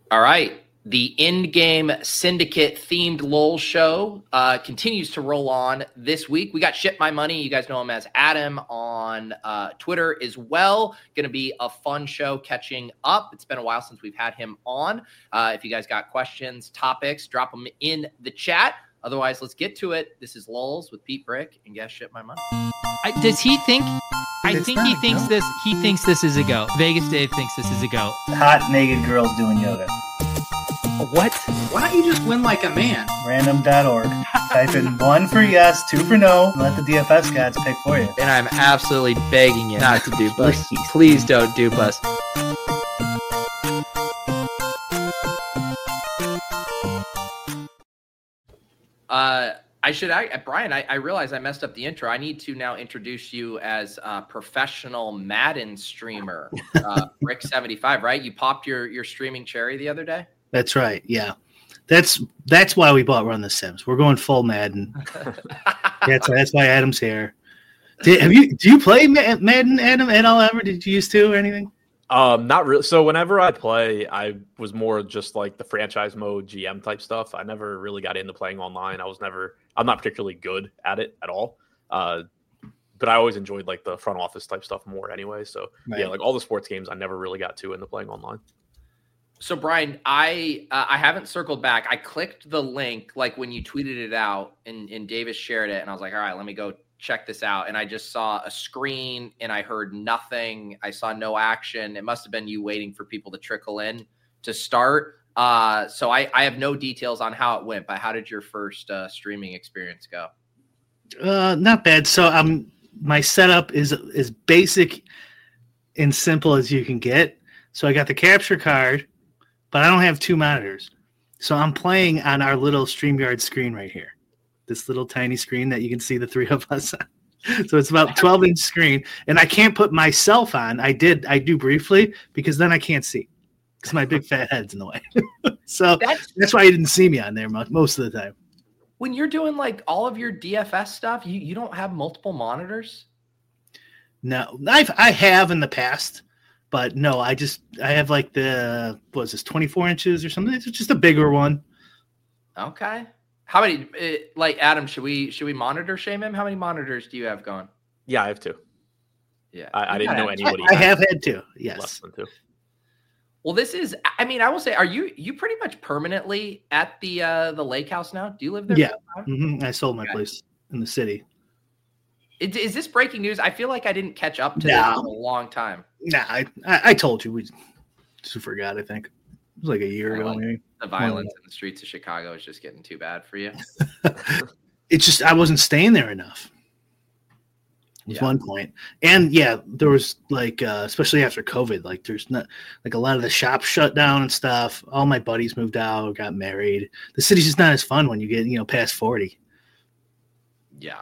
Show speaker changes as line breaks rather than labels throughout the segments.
All right. The in-game syndicate-themed LOL show continues to roll on this week. We got Ship My Money. You guys know him as Adam on Twitter as well. Going to be a fun show catching up. It's been a while since we've had him on. If you guys got questions, topics, drop them in the chat. Otherwise, let's get to it. This is LOLs with Pete Brick and guest Ship My Money.
Does he think? I think he thinks this. He thinks this is a go. Vegas Dave thinks this is a go.
Hot naked girls doing yoga.
What?
Why don't you just win like a man?
Random.org. Type in 1 for yes, 2 for no, and let the DFS gods pick for you.
And I'm absolutely begging you not to dupe us. Please don't dupe us.
Brian, I realize I messed up the intro. I need to now introduce you as a professional Madden streamer, Brick75, right? You popped your streaming cherry the other day?
That's right. Yeah. That's why we bought Run the Sims. We're going full Madden. That's why Adam's here. Do you play Madden, Adam, at all ever? Did you used to or anything?
Not really. So whenever I play, I was more just like the franchise mode GM type stuff. I never really got into playing online. I'm not particularly good at it at all. But I always enjoyed like the front office type stuff more anyway. So right. Yeah, like all the sports games, I never really got into playing online.
So Brian, I haven't circled back. I clicked the link like when you tweeted it out and Davis shared it, and I was like, all right, let me go check this out. And I just saw a screen and I heard nothing. I saw no action. It must have been you waiting for people to trickle in to start. So I have no details on how it went, but how did your first streaming experience go?
Not bad. So my setup is as basic and simple as you can get. So I got the capture card, but I don't have 2 monitors. So I'm playing on our little StreamYard screen right here. This little tiny screen that you can see the 3 of us on. So it's about 12-inch screen. And I can't put myself on. I do briefly because then I can't see because my big fat head's in the way. So that's why you didn't see me on there most of the time.
When you're doing like all of your DFS stuff, you don't have multiple monitors?
No, I have in the past. But no, I have like the, what is this, 24 inches or something? It's just a bigger one.
Okay. How many, like Adam, should we monitor shame him? How many monitors do you have going?
Yeah, I have 2.
Yeah.
I didn't know anybody.
I have had 2. Yes.
Less than 2.
Well, this is, I mean, I will say, are you pretty much permanently at the lake house now? Do you live there?
Yeah. Mm-hmm. I sold my place in the city.
Is this breaking news? I feel like I didn't catch up to this in a long time.
Nah, I told you. We just forgot, I think. It was like a year ago, maybe.
The violence in the streets of Chicago is just getting too bad for you.
It's just I wasn't staying there enough. Was one point. And yeah, there was like especially after COVID, like there's not like a lot of the shops shut down and stuff. All my buddies moved out, got married. The city's just not as fun when you get, past 40.
Yeah.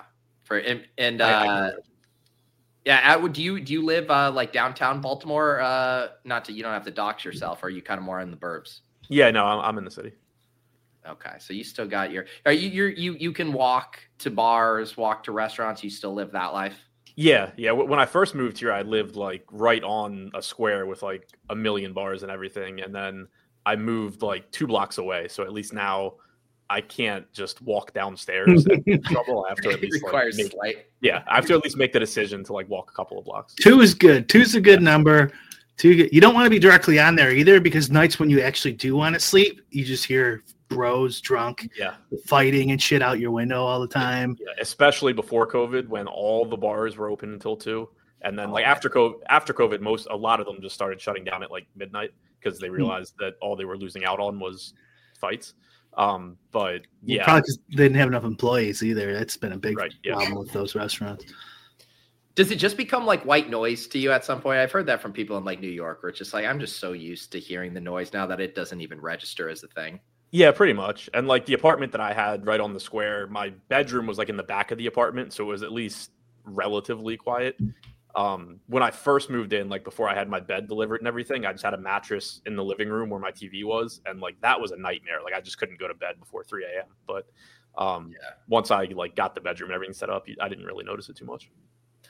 Do you live like downtown Baltimore? Not to, you don't have to dox yourself. Or are you kind of more in the burbs?
Yeah, no, I'm in the city.
Okay, so you still got you can walk to bars, walk to restaurants. You still live that life?
Yeah. When I first moved here, I lived like right on a square with like a million bars and everything, and then I moved like 2 blocks away. So at least now I can't just walk downstairs and get in trouble. I have to at least I have to at least make the decision to like walk a couple of blocks.
2 is good. 2's a good number. 2, you don't want to be directly on there either because nights when you actually do want to sleep, you just hear bros drunk, fighting and shit out your window all the time.
Yeah, especially before COVID when all the bars were open until 2. And then after COVID, a lot of them just started shutting down at like midnight because they realized that all they were losing out on was fights. But yeah,
probably because they didn't have enough employees either. That's been a big problem with those restaurants.
Does it just become like white noise to you at some point? I've heard that from people in like New York, where it's just like, I'm just so used to hearing the noise now that it doesn't even register as a thing.
Yeah, pretty much. And like the apartment that I had right on the square, my bedroom was like in the back of the apartment. So it was at least relatively quiet. When I first moved in, like before I had my bed delivered and everything, I just had a mattress in the living room where my TV was. And like, that was a nightmare. Like I just couldn't go to bed before 3 a.m. But once I like got the bedroom and everything set up, I didn't really notice it too much.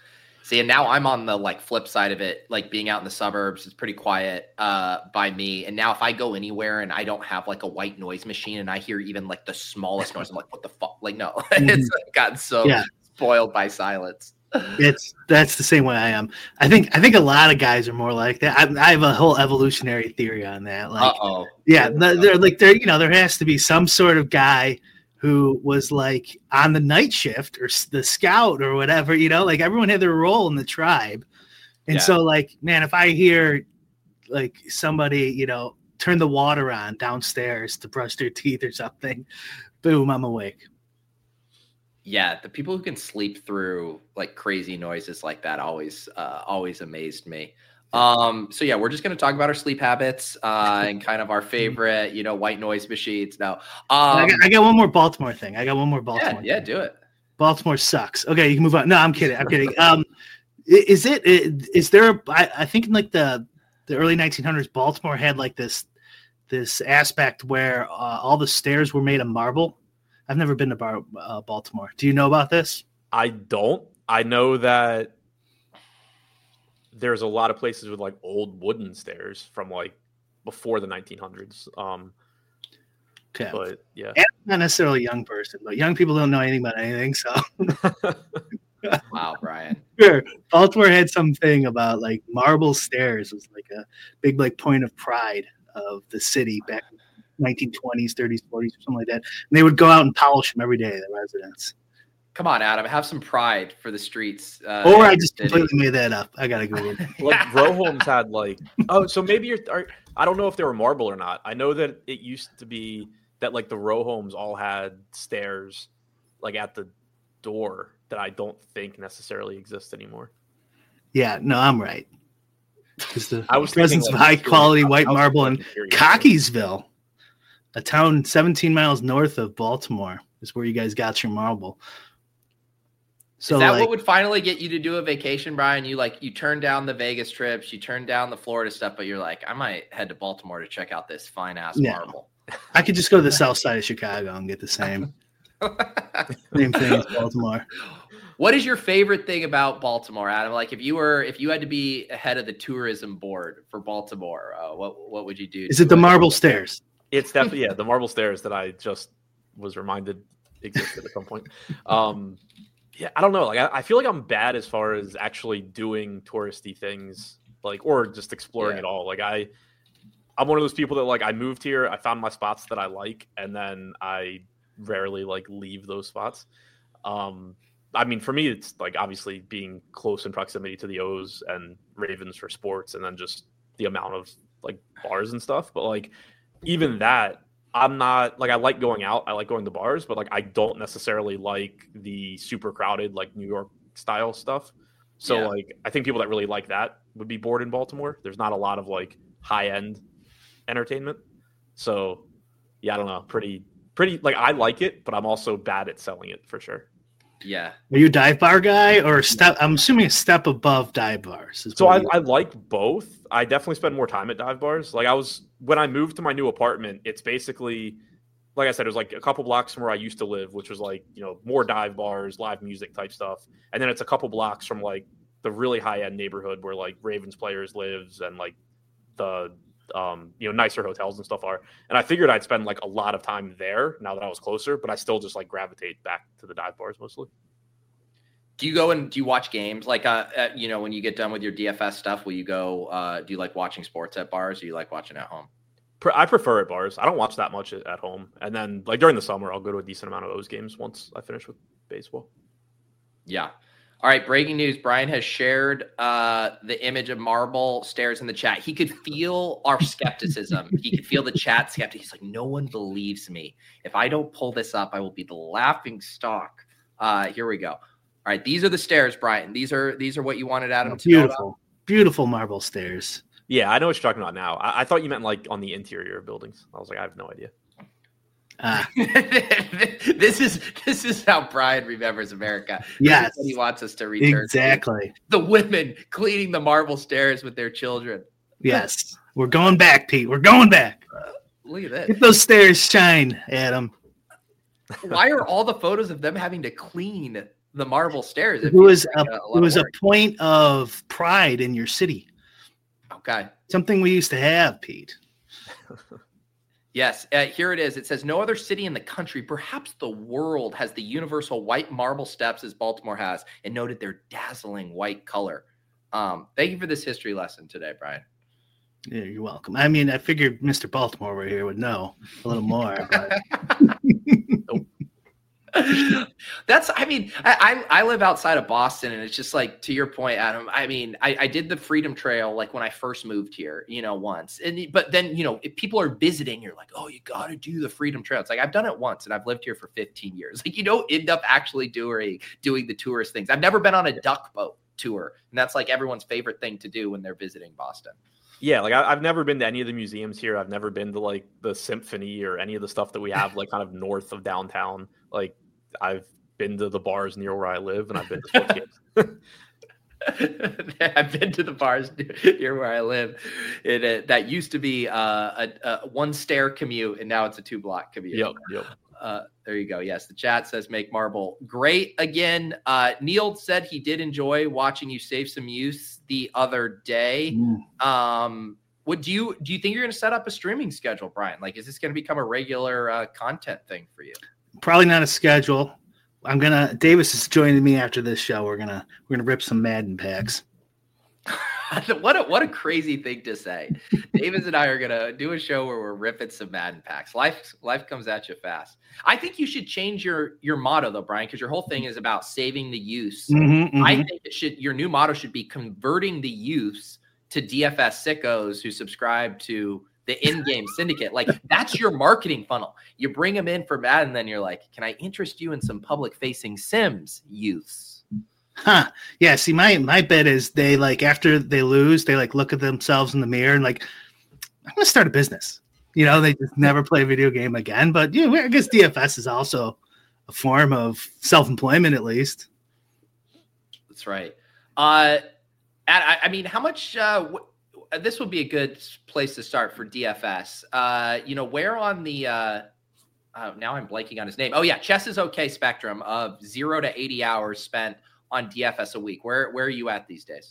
See, and now I'm on the like flip side of it, like being out in the suburbs. It's pretty quiet by me. And now if I go anywhere and I don't have like a white noise machine and I hear even like the smallest noise, I'm like, what the fuck? Like, no, it's gotten so spoiled by silence.
That's the same way I am. I think a lot of guys are more like that. I have a whole evolutionary theory on that. Like, there has to be some sort of guy who was like on the night shift or the scout or whatever, like everyone had their role in the tribe. And so like, man, if I hear like somebody, turn the water on downstairs to brush their teeth or something, boom, I'm awake.
Yeah. The people who can sleep through like crazy noises like that always amazed me. So yeah, we're just going to talk about our sleep habits and kind of our favorite, white noise machines. Now,
I got one more Baltimore thing.
Yeah, do it.
Baltimore sucks. Okay, you can move on. No, I'm kidding. Is there? I think in like the early 1900s, Baltimore had like this aspect where all the stairs were made of marble. I've never been to Baltimore. Do you know about this?
I don't. I know that there's a lot of places with like old wooden stairs from like before the 1900s.
Okay.
But yeah,
and I'm not necessarily a young person, but young people don't know anything about anything. So,
wow, Brian.
Sure. Baltimore had something about like marble stairs was like a big like point of pride of the city back in 1920s, 30s, 40s, or something like that. And they would go out and polish them every day, the residents.
Come on, Adam. Have some pride for the streets.
Or I just completely made that up. I gotta Google it.
Like row homes had like so maybe I don't know if they were marble or not. I know that it used to be that like the row homes all had stairs like at the door that I don't think necessarily exist anymore.
Yeah, no, I'm right.
I was
presence of high quality white marble in Cockeysville, a town 17 miles north of Baltimore, is where you guys got your marble. So
is that what would finally get you to do a vacation, Brian? You turn down the Vegas trips, you turn down the Florida stuff, but you're like, I might head to Baltimore to check out this fine ass marble.
I could just go to the south side of Chicago and get the same thing as Baltimore.
What is your favorite thing about Baltimore, Adam? Like if you had to be head of the tourism board for Baltimore, what would you do?
Is it the marble stairs?
It's definitely the marble stairs that I just was reminded existed at some point. Yeah, I don't know. Like, I feel like I'm bad as far as actually doing touristy things, like, or just exploring it all. Like, I'm one of those people that like I moved here, I found my spots that I like, and then I rarely like leave those spots. I mean, for me, it's like obviously being close in proximity to the O's and Ravens for sports, and then just the amount of like bars and stuff. But like, even that, I'm not like I like going out. I like going to bars, but like I don't necessarily like the super crowded like New York style stuff. So like I think people that really like that would be bored in Baltimore. There's not a lot of like high end entertainment. So yeah, I don't know. Pretty like I like it, but I'm also bad at selling it for sure.
Yeah.
Are you a dive bar guy or step? I'm assuming a step above dive bars.
So I like both. I definitely spend more time at dive bars. Like when I moved to my new apartment, it's basically, like I said, it was like a couple blocks from where I used to live, which was like, more dive bars, live music type stuff. And then it's a couple blocks from like the really high end neighborhood where like Ravens players lives and like the, nicer hotels and stuff are. And I figured I'd spend like a lot of time there now that I was closer, but I still just like gravitate back to the dive bars mostly.
Do you go and do you watch games? Like, when you get done with your DFS stuff, will you go, do you like watching sports at bars or do you like watching at home?
I prefer at bars. I don't watch that much at home. And then like during the summer, I'll go to a decent amount of those games once I finish with baseball.
Yeah. All right. Breaking news. Brian has shared the image of marble stairs in the chat. He could feel our skepticism. He could feel the chat skeptic. He's like, no one believes me. If I don't pull this up, I will be the laughing stock. Here we go. All right, these are the stairs, Brian. These are what you wanted Adam to know about?
Beautiful marble stairs.
Yeah, I know what you're talking about now. I thought you meant like on the interior of buildings. I was like, I have no idea.
This is how Brian remembers America.
Yes,
he wants us to return.
Exactly.
The women cleaning the marble stairs with their children.
Yes, we're going back, Pete. We're going back.
Look at this.
Get those stairs shine, Adam.
Why are all the photos of them having to clean the marble stairs.
It was a point of pride in your city.
Okay.
Something we used to have, Pete.
Yes, here it is. It says, no other city in the country, perhaps the world, has the universal white marble steps as Baltimore has, and noted their dazzling white color. Thank you for this history lesson today, Brian.
Yeah, you're welcome. I mean, I figured Mr. Baltimore over here would know a little more. But...
I live outside of Boston, and it's just like, to your point, Adam, I mean, I did the Freedom Trail like when I first moved here, once. But then, if people are visiting, you're like, oh, you got to do the Freedom Trail. It's like, I've done it once and I've lived here for 15 years. Like, you don't end up actually doing the tourist things. I've never been on a duck boat tour, and that's like everyone's favorite thing to do when they're visiting Boston.
Yeah, like I've never been to any of the museums here. I've never been to like the symphony or any of the stuff that we have like kind of north of downtown. Like I've been to the bars near where I live, and I've been to sports games.
I've been to the bars near where I live. That used to be a one stair commute, and now it's a 2-block commute.
Yep.
There you go. Yes, the chat says make marble great again. Neil said he did enjoy watching you save some youth the other day. What do you think you're going to set up a streaming schedule, Brian? Like, is this going to become a regular content thing for you?
Probably not a schedule. Davis is joining me after this show. We're gonna rip some Madden packs.
What a crazy thing to say. Davis and I are gonna do a show where we're ripping some Madden packs. Life comes at you fast. I think you should change your motto though, Brian, because your whole thing is about saving the use. I think your new motto should be converting the use to DFS sickos who subscribe to the in-game syndicate. Like, that's your marketing funnel. You bring them in for Madden, and then you're like, can I interest you in some public-facing Sims youths?
Huh. Yeah, see, my bet is they, like, after they lose, they, like, look at themselves in the mirror and, like, I'm going to start a business. They just never play a video game again. But, I guess DFS is also a form of self-employment, at least.
That's right. I mean, how much this would be a good place to start for DFS. Where on the now I'm blanking on his name. Oh yeah, Chess is okay spectrum of 0 to 80 hours spent on DFS a week. Where are you at these days?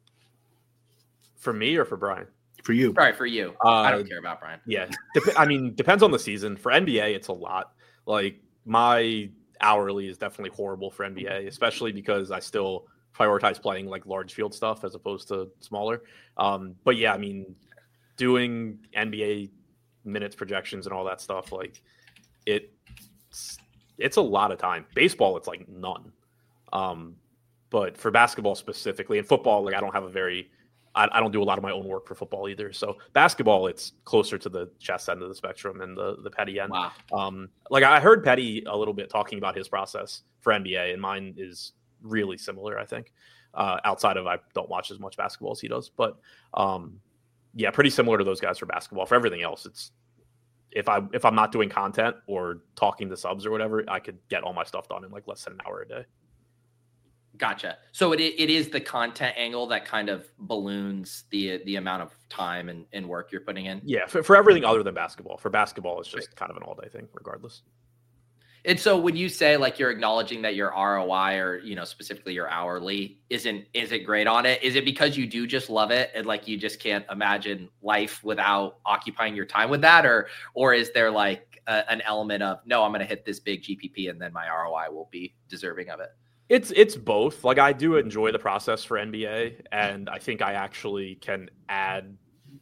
For me or for Brian?
For you.
Sorry, for you. I don't care about Brian.
Yeah. Depends on the season. For NBA, it's a lot. Like, my hourly is definitely horrible for NBA, especially because I still prioritize playing like large field stuff as opposed to smaller. But yeah, I mean, doing NBA minutes projections and all that stuff, like it's a lot of time. Baseball, it's like none. But for basketball specifically, and football, like I don't do a lot of my own work for football either. So basketball, it's closer to the chess end of the spectrum and the Petty end.
Wow.
Like I heard Petty a little bit talking about his process for NBA, and mine is really similar, I think. Outside of I don't watch as much basketball as he does, but yeah, pretty similar to those guys for basketball. For everything else, it's if I'm not doing content or talking to subs or whatever, I could get all my stuff done in like less than an hour a day.
Gotcha. So it is the content angle that kind of balloons the amount of time and work you're putting in.
Yeah, for everything other than basketball. For basketball, it's just kind of an all day thing, regardless.
And so when you say like you're acknowledging that your ROI or, specifically your hourly isn't great on it, is it because you do just love it and like you just can't imagine life without occupying your time with that? Or is there like an element of, no, I'm going to hit this big GPP and then my ROI will be deserving of it?
It's both. Like I do enjoy the process for NBA, and I think I actually can add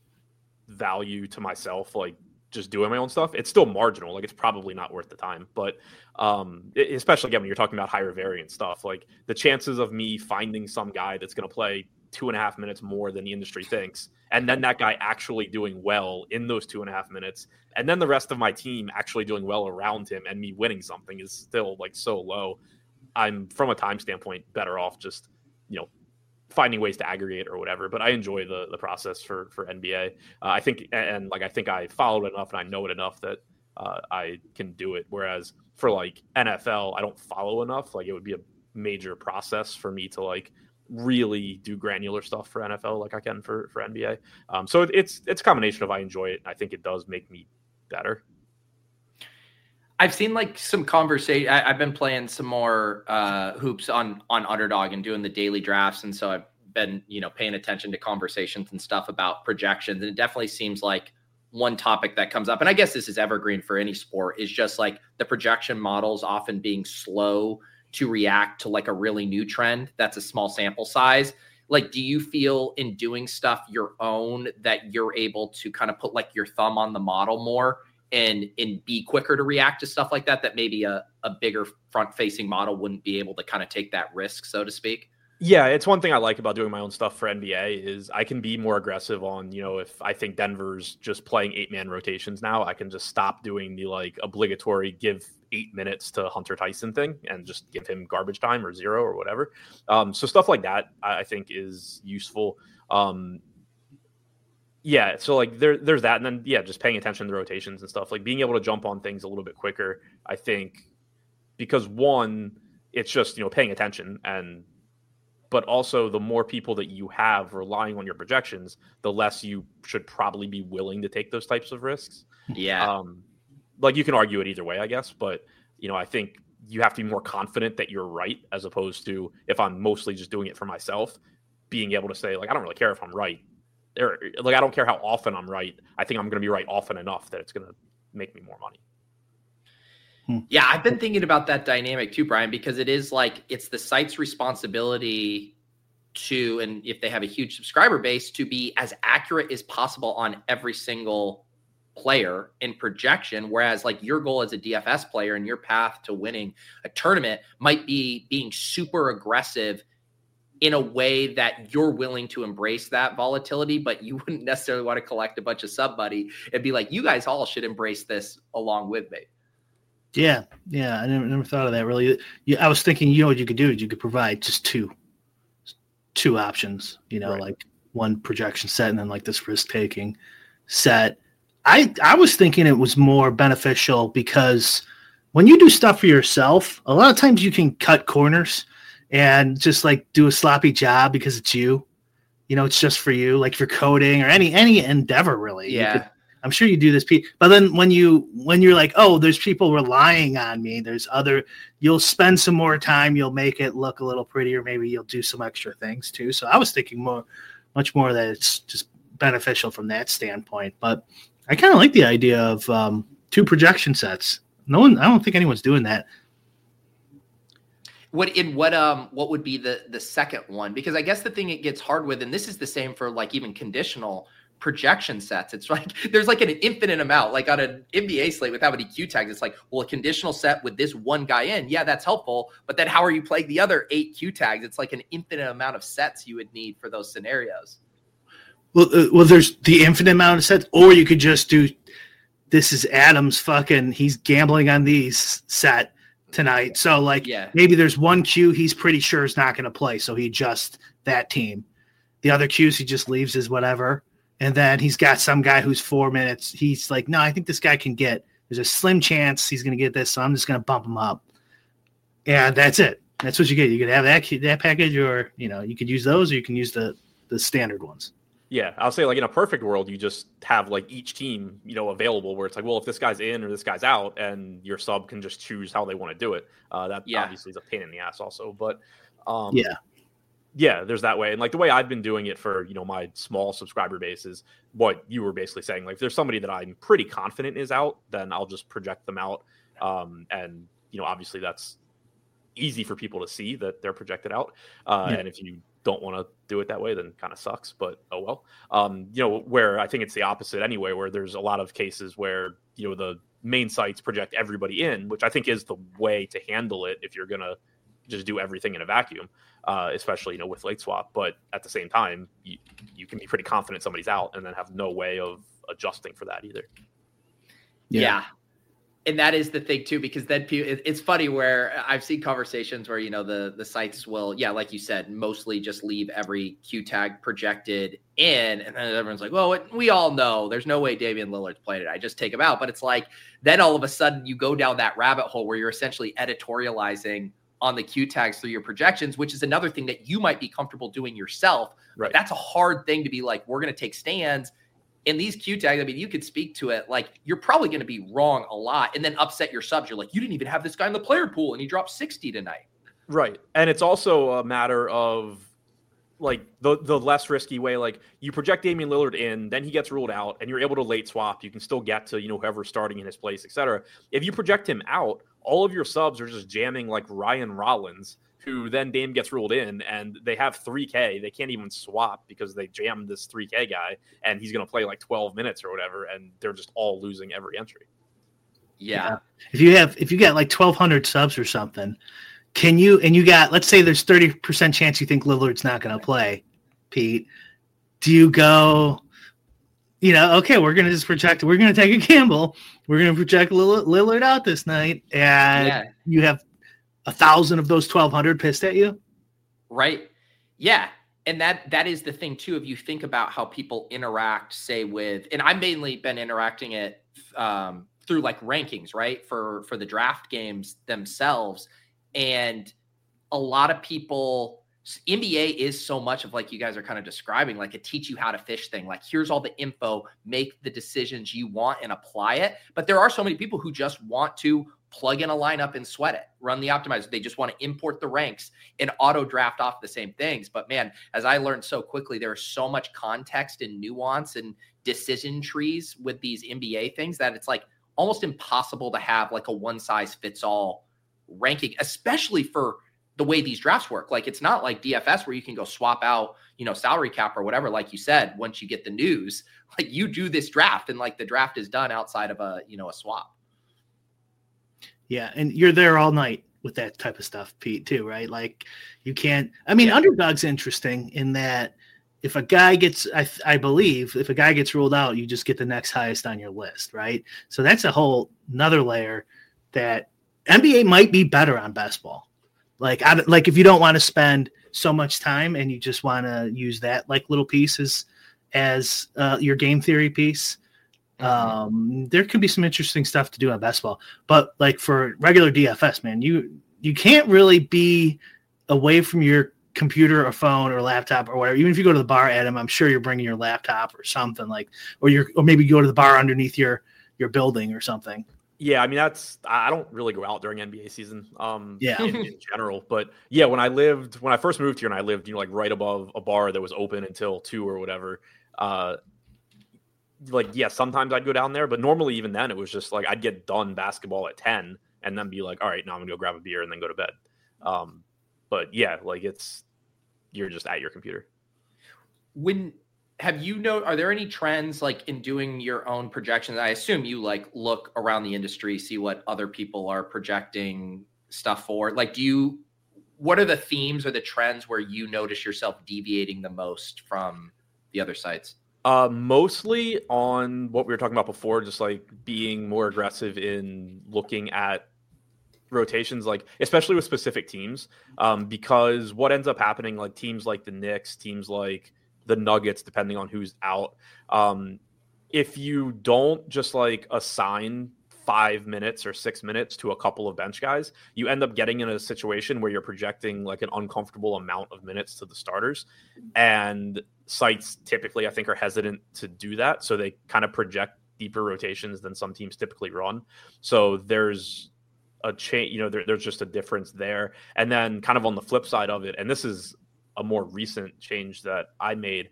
value to myself, like just doing my own stuff. It's still marginal. Like it's probably not worth the time, but especially again, when you're talking about higher variance stuff, like the chances of me finding some guy that's going to play 2.5 minutes more than the industry thinks, and then that guy actually doing well in those 2.5 minutes, and then the rest of my team actually doing well around him and me winning something is still like so low. I'm, from a time standpoint, better off just, finding ways to aggregate or whatever. But I enjoy the process for NBA. I think I follow it enough and I know it enough that I can do it. Whereas for like NFL, I don't follow enough. Like it would be a major process for me to like really do granular stuff for NFL like I can for NBA. So it's a combination of I enjoy it. I think it does make me better.
I've seen like some conversation. I've been playing some more hoops on Underdog and doing the daily drafts. And so I've been, paying attention to conversations and stuff about projections. And it definitely seems like one topic that comes up, and I guess this is evergreen for any sport, is just like the projection models often being slow to react to like a really new trend. That's a small sample size. Like, do you feel in doing stuff your own that you're able to kind of put like your thumb on the model more and be quicker to react to stuff like that, that maybe a bigger front facing model wouldn't be able to kind of take that risk, so to speak?
Yeah, it's one thing I like about doing my own stuff for NBA is I can be more aggressive on, if I think Denver's just playing 8-man rotations now, I can just stop doing the like obligatory give 8 minutes to Hunter Tyson thing and just give him garbage time or 0 or whatever. So stuff like that I think is useful. Yeah, so like there's that, and then just paying attention to the rotations and stuff, like being able to jump on things a little bit quicker. I think because one, it's just paying attention, but also the more people that you have relying on your projections, the less you should probably be willing to take those types of risks.
Yeah,
like you can argue it either way, I guess, but I think you have to be more confident that you're right, as opposed to if I'm mostly just doing it for myself, being able to say like I don't really care if I'm right. Like I don't care how often I'm right. I think I'm going to be right often enough that it's going to make me more money.
Yeah, I've been thinking about that dynamic too, Brian, because it is like it's the site's responsibility to, and if they have a huge subscriber base, to be as accurate as possible on every single player in projection. Whereas like your goal as a DFS player and your path to winning a tournament might be being super aggressive in a way that you're willing to embrace that volatility, but you wouldn't necessarily want to collect a bunch of sub money and be like, you guys all should embrace this along with me.
Yeah. I never thought of that really. I was thinking, what you could do is you could provide just two options, right. Like one projection set and then like this risk taking set. I was thinking it was more beneficial because when you do stuff for yourself, a lot of times you can cut corners and just like do a sloppy job because it's you, it's just for you, like if you're coding or any endeavor really.
Yeah.
I'm sure you do this, but then when you're like, oh, there's people relying on me, you'll spend some more time, you'll make it look a little prettier. Maybe you'll do some extra things too. So I was thinking much more that it's just beneficial from that standpoint, but I kind of like the idea of 2 projection sets. I don't think anyone's doing that.
What would be the second one? Because I guess the thing it gets hard with, and this is the same for like even conditional projection sets. It's like there's like an infinite amount. Like on an NBA slate with how many Q tags, it's like, well, a conditional set with this one guy in, yeah, that's helpful. But then how are you playing the other 8 Q tags? It's like an infinite amount of sets you would need for those scenarios.
Well, there's the infinite amount of sets, or you could just do this is Adam's he's gambling on these set tonight. So like maybe there's one Q he's pretty sure is not going to play, so he adjusts that team. The other Qs he just leaves as whatever, and then he's got some guy who's 4 minutes. He's like, no, I think this guy can get. There's a slim chance he's going to get this, so I'm just going to bump him up. And that's it. That's what you get. You could have that package, or you could use those, or you can use the standard ones.
Yeah, I'll say like in a perfect world, you just have like each team, available where it's like, well, if this guy's in or this guy's out, and your sub can just choose how they want to do it. That obviously is a pain in the ass also, but there's that way. And like the way I've been doing it for, my small subscriber base is what you were basically saying. Like if there's somebody that I'm pretty confident is out, then I'll just project them out. And obviously that's easy for people to see that they're projected out. And if you don't want to do it that way, then kind of sucks, but oh well. Where I think it's the opposite anyway, where there's a lot of cases where the main sites project everybody in, which I think is the way to handle it if you're gonna just do everything in a vacuum, especially with late swap. But at the same time, you can be pretty confident somebody's out and then have no way of adjusting for that either.
Yeah. And that is the thing too, because then it's funny where I've seen conversations where, the sites will, like you said, mostly just leave every Q tag projected in. And then everyone's like, well, we all know there's no way Damian Lillard's played it. I just take him out. But it's like, then all of a sudden you go down that rabbit hole where you're essentially editorializing on the Q tags through your projections, which is another thing that you might be comfortable doing yourself.
Right.
But that's a hard thing to be like, we're going to take stands And these Q tags, I mean, you could speak to it. Like, you're probably going to be wrong a lot and then upset your subs. You're like, you didn't even have this guy in the player pool and he dropped 60 tonight.
Right. And it's also a matter of like the less risky way. Like, you project Damian Lillard in, then he gets ruled out and you're able to late swap. You can still get to, whoever's starting in his place, etc. If you project him out, all of your subs are just jamming like Ryan Rollins, who then Dame gets ruled in, and they have 3K. They can't even swap because they jammed this 3K guy, and he's going to play like 12 minutes or whatever, and they're just all losing every entry.
Yeah.
If you got like 1,200 subs or something, let's say there's 30% chance you think Lillard's not going to play, Pete. Do you go, okay, we're going to just project, we're going to take a gamble. We're going to project Lillard out this night, and you have 1,000 of those 1,200 pissed at you?
Right. Yeah. And that is the thing too. If you think about how people interact, say with, and I've mainly been interacting it through like rankings, right? For the draft games themselves. And a lot of people, NBA is so much of like you guys are kind of describing, like a teach you how to fish thing. Like, here's all the info, make the decisions you want and apply it. But there are so many people who just want to plug in a lineup and sweat it, run the optimizer. They just want to import the ranks and auto draft off the same things. But man, as I learned so quickly, there is so much context and nuance and decision trees with these NBA things that it's like almost impossible to have like a one size fits all ranking, especially for the way these drafts work. Like, it's not like DFS where you can go swap out, salary cap or whatever. Like you said, once you get the news, like you do this draft and like the draft is done outside of a swap.
Yeah, and you're there all night with that type of stuff, Pete, too, right? Like, you can't – I mean, Underdog's interesting in that if a guy gets – I believe if a guy gets ruled out, you just get the next highest on your list, right? So that's a whole another layer that NBA might be better on best ball. Like if you don't want to spend so much time and you just want to use that like little piece as your game theory piece, there can be some interesting stuff to do on best ball. But like for regular DFS, man, you can't really be away from your computer or phone or laptop or whatever. Even if you go to the bar, Adam, I'm sure you're bringing your laptop or something like, or maybe go to the bar underneath your building or something.
Yeah, I mean, I don't really go out during NBA season, in general. But yeah, when I first moved here and I lived, like right above a bar that was open until 2 or whatever, sometimes I'd go down there, but normally even then it was just like, I'd get done basketball at 10 and then be like, all right, now I'm gonna go grab a beer and then go to bed. But yeah, like you're just at your computer.
Are there any trends like in doing your own projections? I assume you like look around the industry, see what other people are projecting stuff for. Like, what are the themes or the trends where you notice yourself deviating the most from the other sites?
Mostly on what we were talking about before, just like being more aggressive in looking at rotations, like especially with specific teams, because what ends up happening, like teams like the Knicks, teams like the Nuggets, depending on who's out, if you don't just like assign 5 minutes or 6 minutes to a couple of bench guys, you end up getting in a situation where you're projecting like an uncomfortable amount of minutes to the starters. And sites typically, I think, are hesitant to do that. So they kind of project deeper rotations than some teams typically run. So there's a change, there's just a difference there. And then kind of on the flip side of it, and this is a more recent change that I made,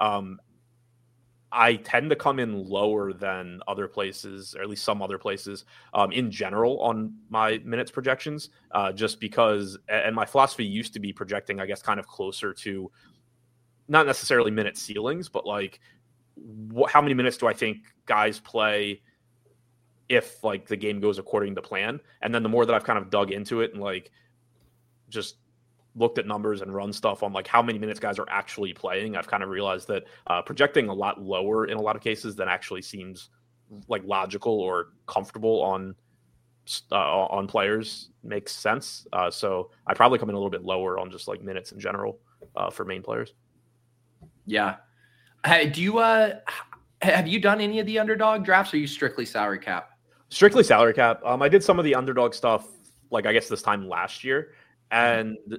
I tend to come in lower than other places, or at least some other places, in general on my minutes projections, just because, and my philosophy used to be projecting, I guess, kind of closer to not necessarily minute ceilings, but like how many minutes do I think guys play if like the game goes according to plan? And then the more that I've kind of dug into it and like just looked at numbers and run stuff on like how many minutes guys are actually playing, I've kind of realized that projecting a lot lower in a lot of cases than actually seems like logical or comfortable on players makes sense. So I probably come in a little bit lower on just like minutes in general for main players.
Yeah. Have you done any of the underdog drafts, or are you strictly salary cap?
Strictly salary cap. I did some of the underdog stuff, like I guess this time last year, and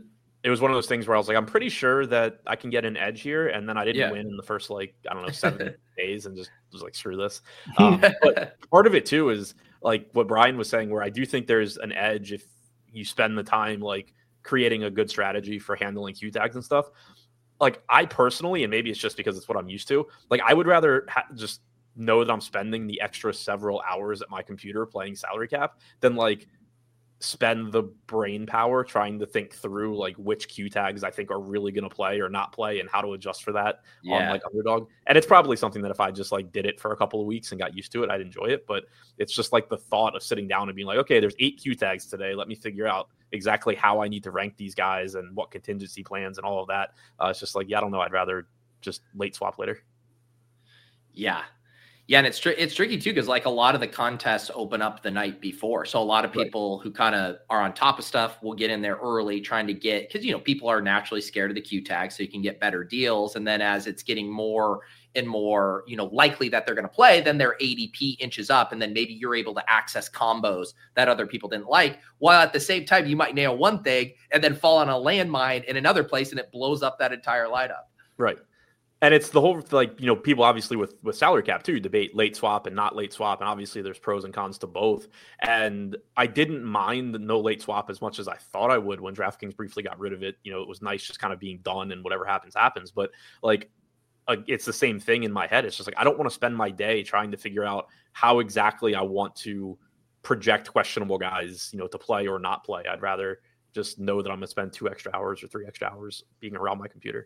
it was one of those things where I was like, I'm pretty sure that I can get an edge here, and then I didn't win in the first 7 days, and just was like, screw this. But part of it too is like what Brian was saying, where I do think there's an edge if you spend the time like creating a good strategy for handling Q tags and stuff. Like I personally, and maybe it's just because it's what I'm used to, like I would rather just know that I'm spending the extra several hours at my computer playing salary cap than like spend the brain power trying to think through like which Q tags I think are really going to play or not play and how to adjust for that on like Underdog. And it's probably something that if I just like did it for a couple of weeks and got used to it, I'd enjoy it. But it's just like the thought of sitting down and being like, okay, there's 8 Q tags today. Let me figure out exactly how I need to rank these guys and what contingency plans and all of that. It's just like, I don't know. I'd rather just late swap later.
Yeah. Yeah, and it's tricky too because like a lot of the contests open up the night before, so a lot of people who kind of are on top of stuff will get in there early, trying to get because people are naturally scared of the Q tag, so you can get better deals. And then as it's getting more and more likely that they're going to play, then their ADP inches up, and then maybe you're able to access combos that other people didn't like. While at the same time, you might nail one thing and then fall on a landmine in another place, and it blows up that entire lineup.
Right. And it's the whole, people obviously with salary cap too, debate late swap and not late swap. And obviously there's pros and cons to both. And I didn't mind the no late swap as much as I thought I would when DraftKings briefly got rid of it. It was nice just kind of being done and whatever happens. But like, it's the same thing in my head. It's just like, I don't want to spend my day trying to figure out how exactly I want to project questionable guys, to play or not play. I'd rather just know that I'm going to spend 2 extra hours or 3 extra hours being around my computer.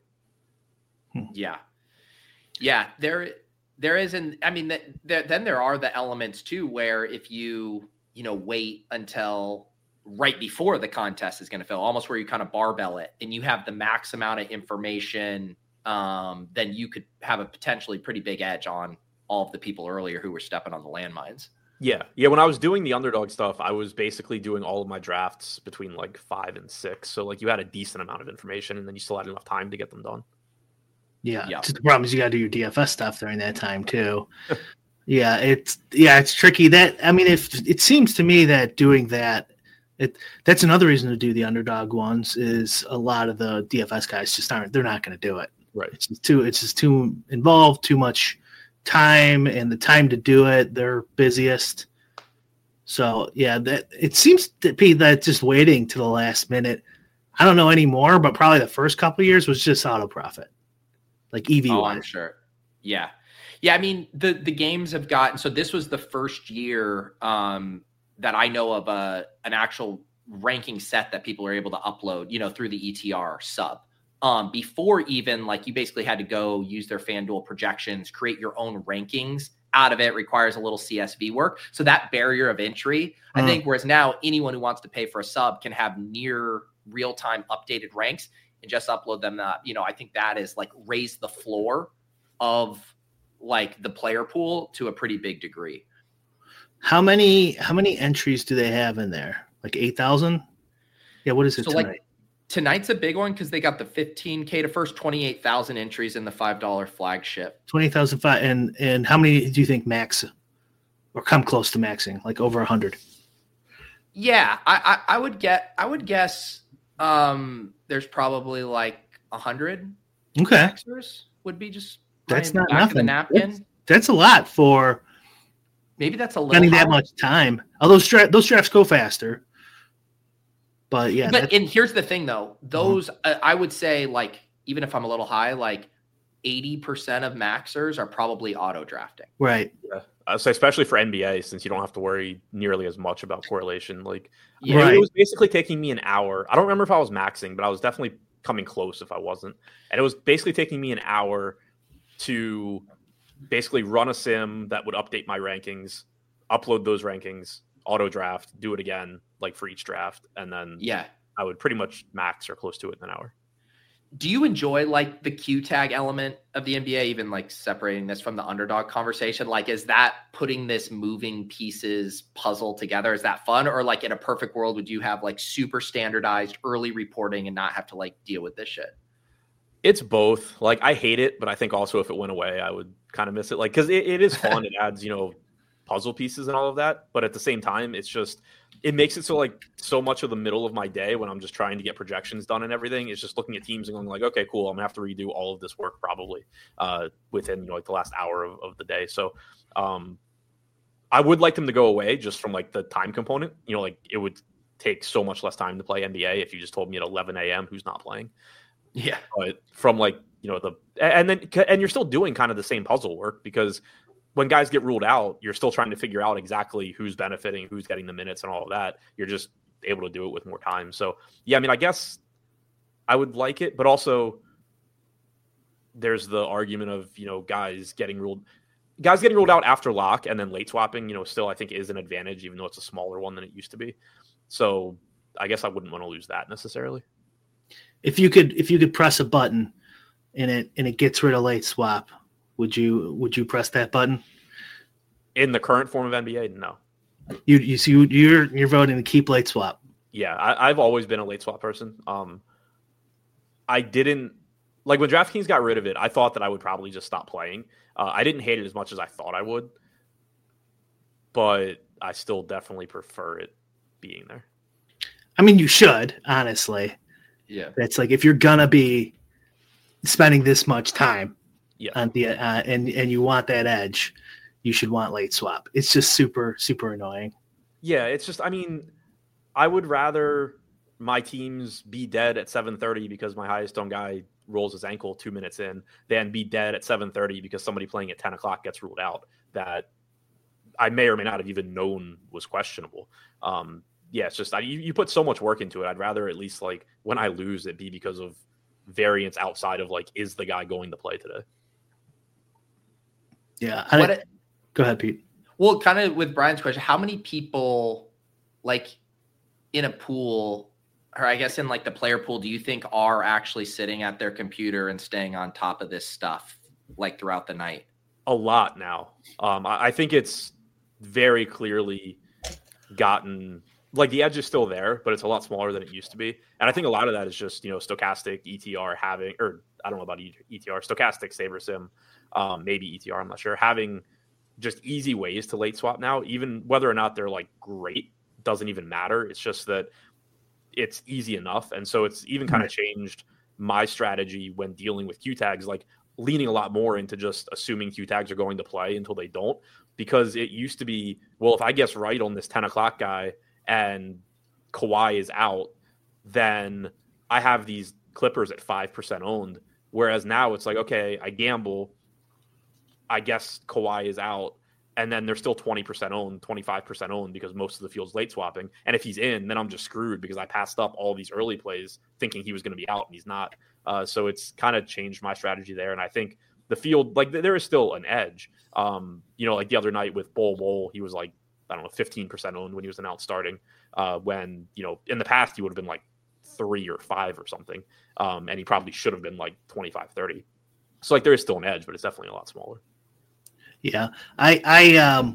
Yeah. There is, then there are the elements too, where if you wait until right before the contest is going to fill, almost where you kind of barbell it and you have the max amount of information, then you could have a potentially pretty big edge on all of the people earlier who were stepping on the landmines. Yeah. When I was doing the Underdog stuff, I was basically doing all of my drafts between like 5 and 6. So like you had a decent amount of information and then you still had enough time to get them done.
Yeah. The problem is you got to do your DFS stuff during that time too. It's tricky. If it seems to me that doing that, that's another reason to do the Underdog ones is a lot of the DFS guys they're not going to do it. Right. It's just too involved, too much time, and the time to do it, they're busiest. So that it seems to be that just waiting to the last minute. I don't know anymore, but probably the first couple of years was just auto profit. Like EV. Oh, I'm sure. Yeah. The games have gotten, so this was the first year that I know of an actual ranking set that people are able to upload, through the ETR sub. Before even like you basically had to go use their FanDuel projections, create your own rankings out of it, requires a little CSV work. So that barrier of entry, I think, whereas now anyone who wants to pay for a sub can have near real-time updated ranks and just upload them. I think that is like raise the floor of like the player pool to a pretty big degree. How many entries do they have in there? Like 8,000? Yeah. What is it tonight? Like, tonight's a big one because they got the 15K to first, 28,000 entries in the $5 flagship. 20,000, and how many do you think max or come close to maxing? Like over 100? Yeah, I would guess there's probably like 100. Okay, maxers would be just that's not back nothing. Of the napkin. That's a lot for. Maybe that's a little spending that much time. Although those drafts go faster. But yeah. And here's the thing though, those I would say like even if I'm a little high, like 80% of maxers are probably auto drafting. Right. Yeah. So especially for NBA, since you don't have to worry nearly as much about correlation. Like it was basically taking me an hour. I don't remember if I was maxing, but I was definitely coming close if I wasn't. And it was basically taking me an hour to basically run a sim that would update my rankings, upload those rankings, auto draft, do it again, like for each draft. And then I would pretty much max or close to it in an hour. Do you enjoy like the Q tag element of the NBA, even like separating this from the Underdog conversation? Like, is that putting this moving pieces puzzle together? Is that fun? Or like in a perfect world, would you have like super standardized early reporting and not have to like deal with this shit? It's both. Like I hate it, but I think also if it went away, I would kind of miss it. Like, cause it is fun. It adds, puzzle pieces and all of that. But at the same time, it's
it makes it so like so much of the middle of my day when I'm just trying to get projections done and everything is just looking at teams and going like, okay, cool, I'm gonna have to redo all of this work probably within like the last hour of the day. So I would like them to go away just from like the time component. Like it would take so much less time to play NBA if you just told me at 11 a.m. who's not playing.
Yeah,
but from like and you're still doing kind of the same puzzle work because when guys get ruled out, you're still trying to figure out exactly who's benefiting, who's getting the minutes and all of that. You're just able to do it with more time. So, yeah, I mean, I guess I would like it, but also there's the argument of, guys getting ruled out after lock and then late swapping, still I think is an advantage, even though it's a smaller one than it used to be. So I guess I wouldn't want to lose that necessarily.
If you could press a button and it gets rid of late swap, would you press that button?
In the current form of NBA, no.
You're voting to keep late swap.
Yeah, I've always been a late swap person. I didn't like when DraftKings got rid of it. I thought that I would probably just stop playing. I didn't hate it as much as I thought I would, but I still definitely prefer it being there.
I mean, you should, honestly.
Yeah,
it's like if you're gonna be spending this much time.
Yeah,
on the and you want that edge, you should want late swap. It's just super, super annoying.
Yeah, it's just, I mean, I would rather my teams be dead at 7:30 because my highest owned guy rolls his ankle 2 minutes in than be dead at 7:30 because somebody playing at 10 o'clock gets ruled out that I may or may not have even known was questionable. Yeah, it's just you put so much work into it. I'd rather at least like when I lose it be because of variance outside of like, is the guy going to play today?
Yeah. Go ahead, Pete.
Well, kind of with Brian's question, how many people like in a pool, or I guess in like the player pool, do you think are actually sitting at their computer and staying on top of this stuff like throughout the night?
A lot now. I think it's very clearly gotten like the edge is still there, but it's a lot smaller than it used to be. And I think a lot of that is just, stochastic ETR having, or I don't know about ETR, stochastic saber sim, maybe ETR, I'm not sure, having just easy ways to late swap now, even whether or not they're like great, doesn't even matter. It's just that it's easy enough. And so it's even kind of changed my strategy when dealing with Q tags, like leaning a lot more into just assuming Q tags are going to play until they don't, because it used to be, well, if I guess right on this 10 o'clock guy and Kawhi is out, then I have these Clippers at 5% owned. Whereas now it's like, okay, I gamble, I guess Kawhi is out, and then they're still 20% owned, 25% owned because most of the field's late swapping. And if he's in, then I'm just screwed because I passed up all these early plays thinking he was going to be out and he's not. So it's kind of changed my strategy there. And I think the field, like there is still an edge. Like the other night with Bol, he was like, I don't know, 15% owned when he was announced starting. When, in the past he would have been like 3 or 5 or something. And he probably should have been like 25, 30. So like there is still an edge, but it's definitely a lot smaller.
Yeah. I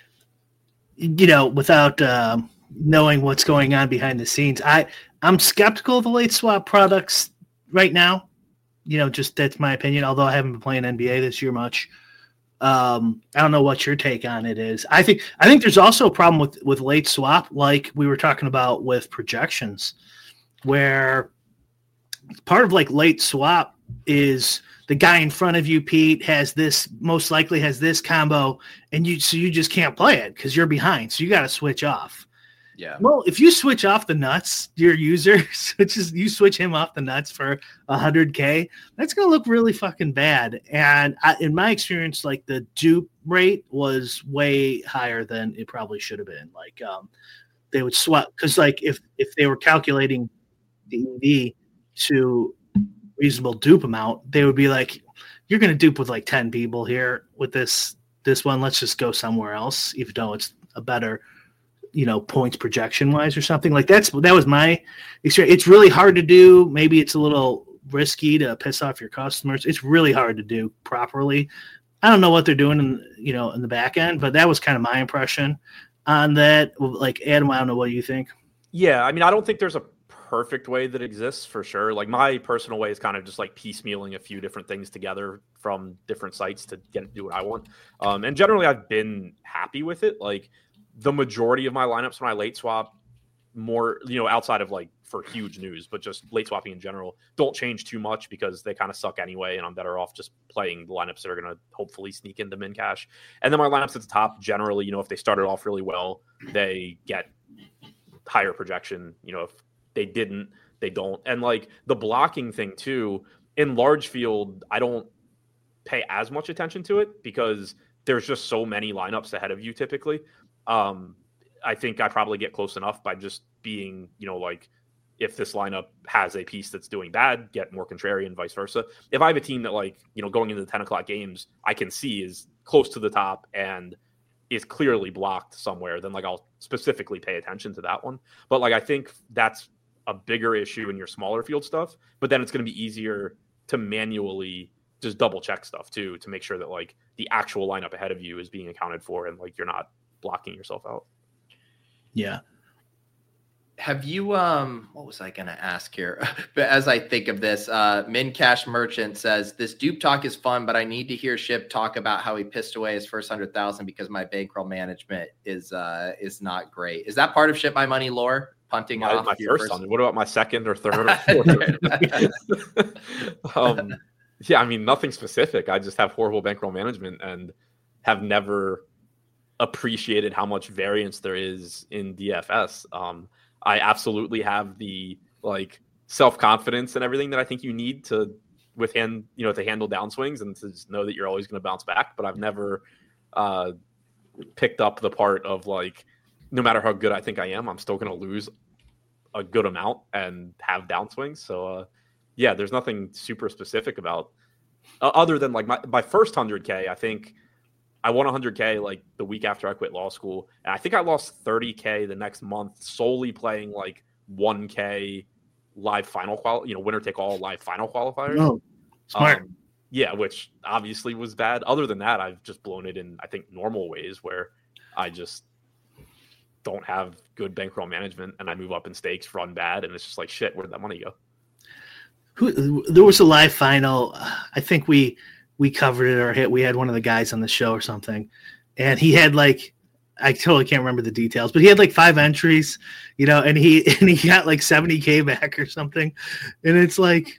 without knowing what's going on behind the scenes, I'm skeptical of the late swap products right now. Just that's my opinion, although I haven't been playing NBA this year much. I don't know what your take on it is. I think there's also a problem with late swap, like we were talking about with projections, where part of like late swap is the guy in front of you, Pete, most likely has this combo, and you just can't play it because you're behind. So you got to switch off.
Yeah.
Well, if you switch off the nuts, your user switch him off the nuts for 100K, that's going to look really fucking bad. And in my experience, like the dupe rate was way higher than it probably should have been. Like they would swap because like if they were calculating the EV to reasonable dupe amount, they would be like, you're going to dupe with like 10 people here with this one. Let's just go somewhere else, even though it's a better points projection wise or something like that was my experience. It's really hard to do. Maybe it's a little risky to piss off your customers. It's really hard to do properly. I don't know what they're doing in the back end, but that was kind of my impression on that. Like Adam, I don't know what you think.
Yeah. I mean, I don't think there's a perfect way that exists for sure. Like my personal way is kind of just like piecemealing a few different things together from different sites to get to do what I want. And generally I've been happy with it. Like, the majority of my lineups when I late swap more, outside of like for huge news, but just late swapping in general, don't change too much because they kind of suck anyway. And I'm better off just playing the lineups that are going to hopefully sneak into min cash. And then my lineups at the top, generally, if they started off really well, they get higher projection. If they didn't, they don't. And like the blocking thing too, in large field, I don't pay as much attention to it because there's just so many lineups ahead of you typically. I think I probably get close enough by just being, like if this lineup has a piece that's doing bad, get more contrarian, vice versa. If I have a team that like, going into the 10 o'clock games, I can see is close to the top and is clearly blocked somewhere, then like I'll specifically pay attention to that one. But like I think that's a bigger issue in your smaller field stuff, but then it's going to be easier to manually just double check stuff too, to make sure that like the actual lineup ahead of you is being accounted for and like you're not blocking yourself out.
Yeah.
Have you what was I gonna ask here? But as I think of this, Min Cash Merchant says this dupe talk is fun, but I need to hear Ship talk about how he pissed away his first 100,000 because my bankroll management is not great. Is that part of Ship My Money lore? Punting off
my
your
first 100. What about my second or third or fourth? Yeah, I mean nothing specific. I just have horrible bankroll management and have never appreciated how much variance there is in DFS. I absolutely have the like self-confidence and everything that I think you need to withstand, to handle downswings and to just know that you're always going to bounce back. But I've never picked up the part of like, no matter how good I think I am, I'm still going to lose a good amount and have downswings. So yeah, there's nothing super specific about other than like my first 100K, I think I won 100K like the week after I quit law school. And I think I lost 30K the next month solely playing like 1K live final winner take all live final qualifiers.
Oh, smart.
Yeah, which obviously was bad. Other than that, I've just blown it in, I think, normal ways where I just don't have good bankroll management and I move up in stakes, run bad, and it's just like, shit, where'd that money go?
There was a live final. I think we covered it or we had one of the guys on the show or something, and he had like, I totally can't remember the details, but he had like 5 entries, and he got like 70K back or something. And it's like,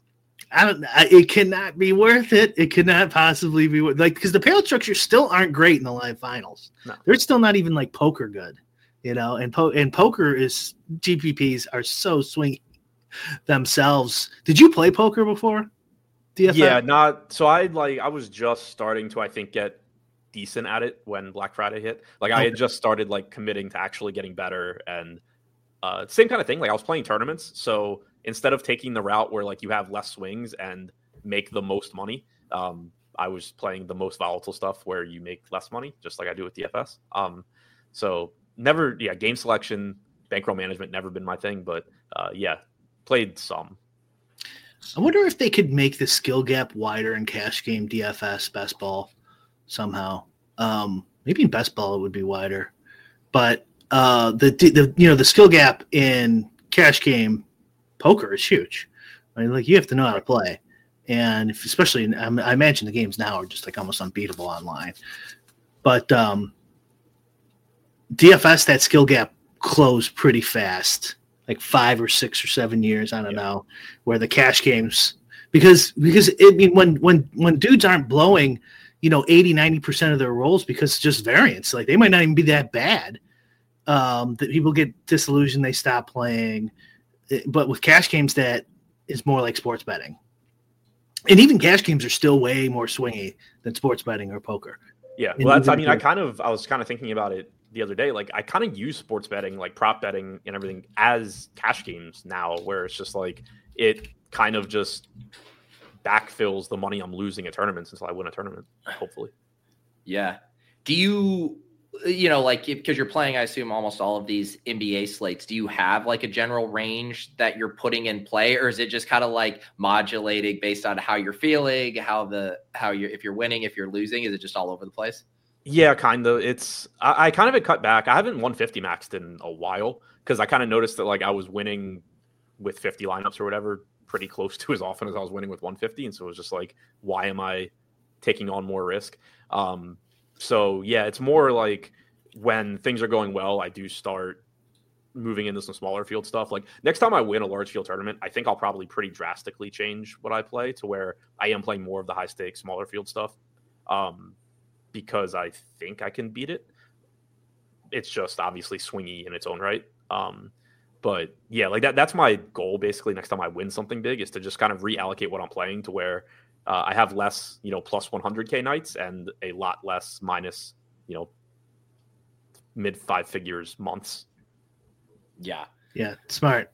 it cannot be worth it. It could not possibly be because the payout structures still aren't great in the live finals.
No.
They're still not even like poker good, and poker is GPPs are so swingy themselves. Did you play poker before? DFS? Yeah,
not so. I was just starting to, I think, get decent at it when Black Friday hit. Like I had just started like committing to actually getting better, and same kind of thing. Like I was playing tournaments, so instead of taking the route where like you have less swings and make the most money, I was playing the most volatile stuff where you make less money, just like I do with DFS. So never, game selection, bankroll management, never been my thing, but played some.
I wonder if they could make the skill gap wider in cash game DFS best ball somehow. Maybe in best ball it would be wider, but the skill gap in cash game poker is huge. I mean, like you have to know how to play, and especially I imagine the games now are just like almost unbeatable online. But DFS, that skill gap closed pretty fast. Like 5 or 6 or 7 years, I don't know, where the cash games, because when dudes aren't blowing, 80-90% of their rolls because it's just variance, like they might not even be that bad. That people get disillusioned, they stop playing. But with cash games, that is more like sports betting, and even cash games are still way more swingy than sports betting or poker.
Yeah, well, that's. I mean, I was kind of thinking about it the other day. Like I kind of use sports betting, like prop betting and everything, as cash games now, where it's just like it kind of just backfills the money I'm losing at tournaments until I win a tournament, hopefully.
Yeah. Do you, like because you're playing, I assume, almost all of these NBA slates, do you have like a general range that you're putting in play, or is it just kind of like modulating based on how you're feeling, if you're winning, if you're losing, is it just all over the place?
Yeah, kind of. I kind of had cut back. I haven't 150 maxed in a while because I kind of noticed that like I was winning with 50 lineups or whatever pretty close to as often as I was winning with 150. And so it was just like, why am I taking on more risk? So yeah, it's more like when things are going well, I do start moving into some smaller field stuff. Like next time I win a large field tournament, I think I'll probably pretty drastically change what I play to where I am playing more of the high stakes, smaller field stuff. Because I think I can beat it. It's just obviously swingy in its own right. But yeah, like that's my goal basically next time I win something big is to just kind of reallocate what I'm playing to where I have less, plus 100K nights and a lot less minus, mid 5 figures months.
Yeah.
Yeah. Smart.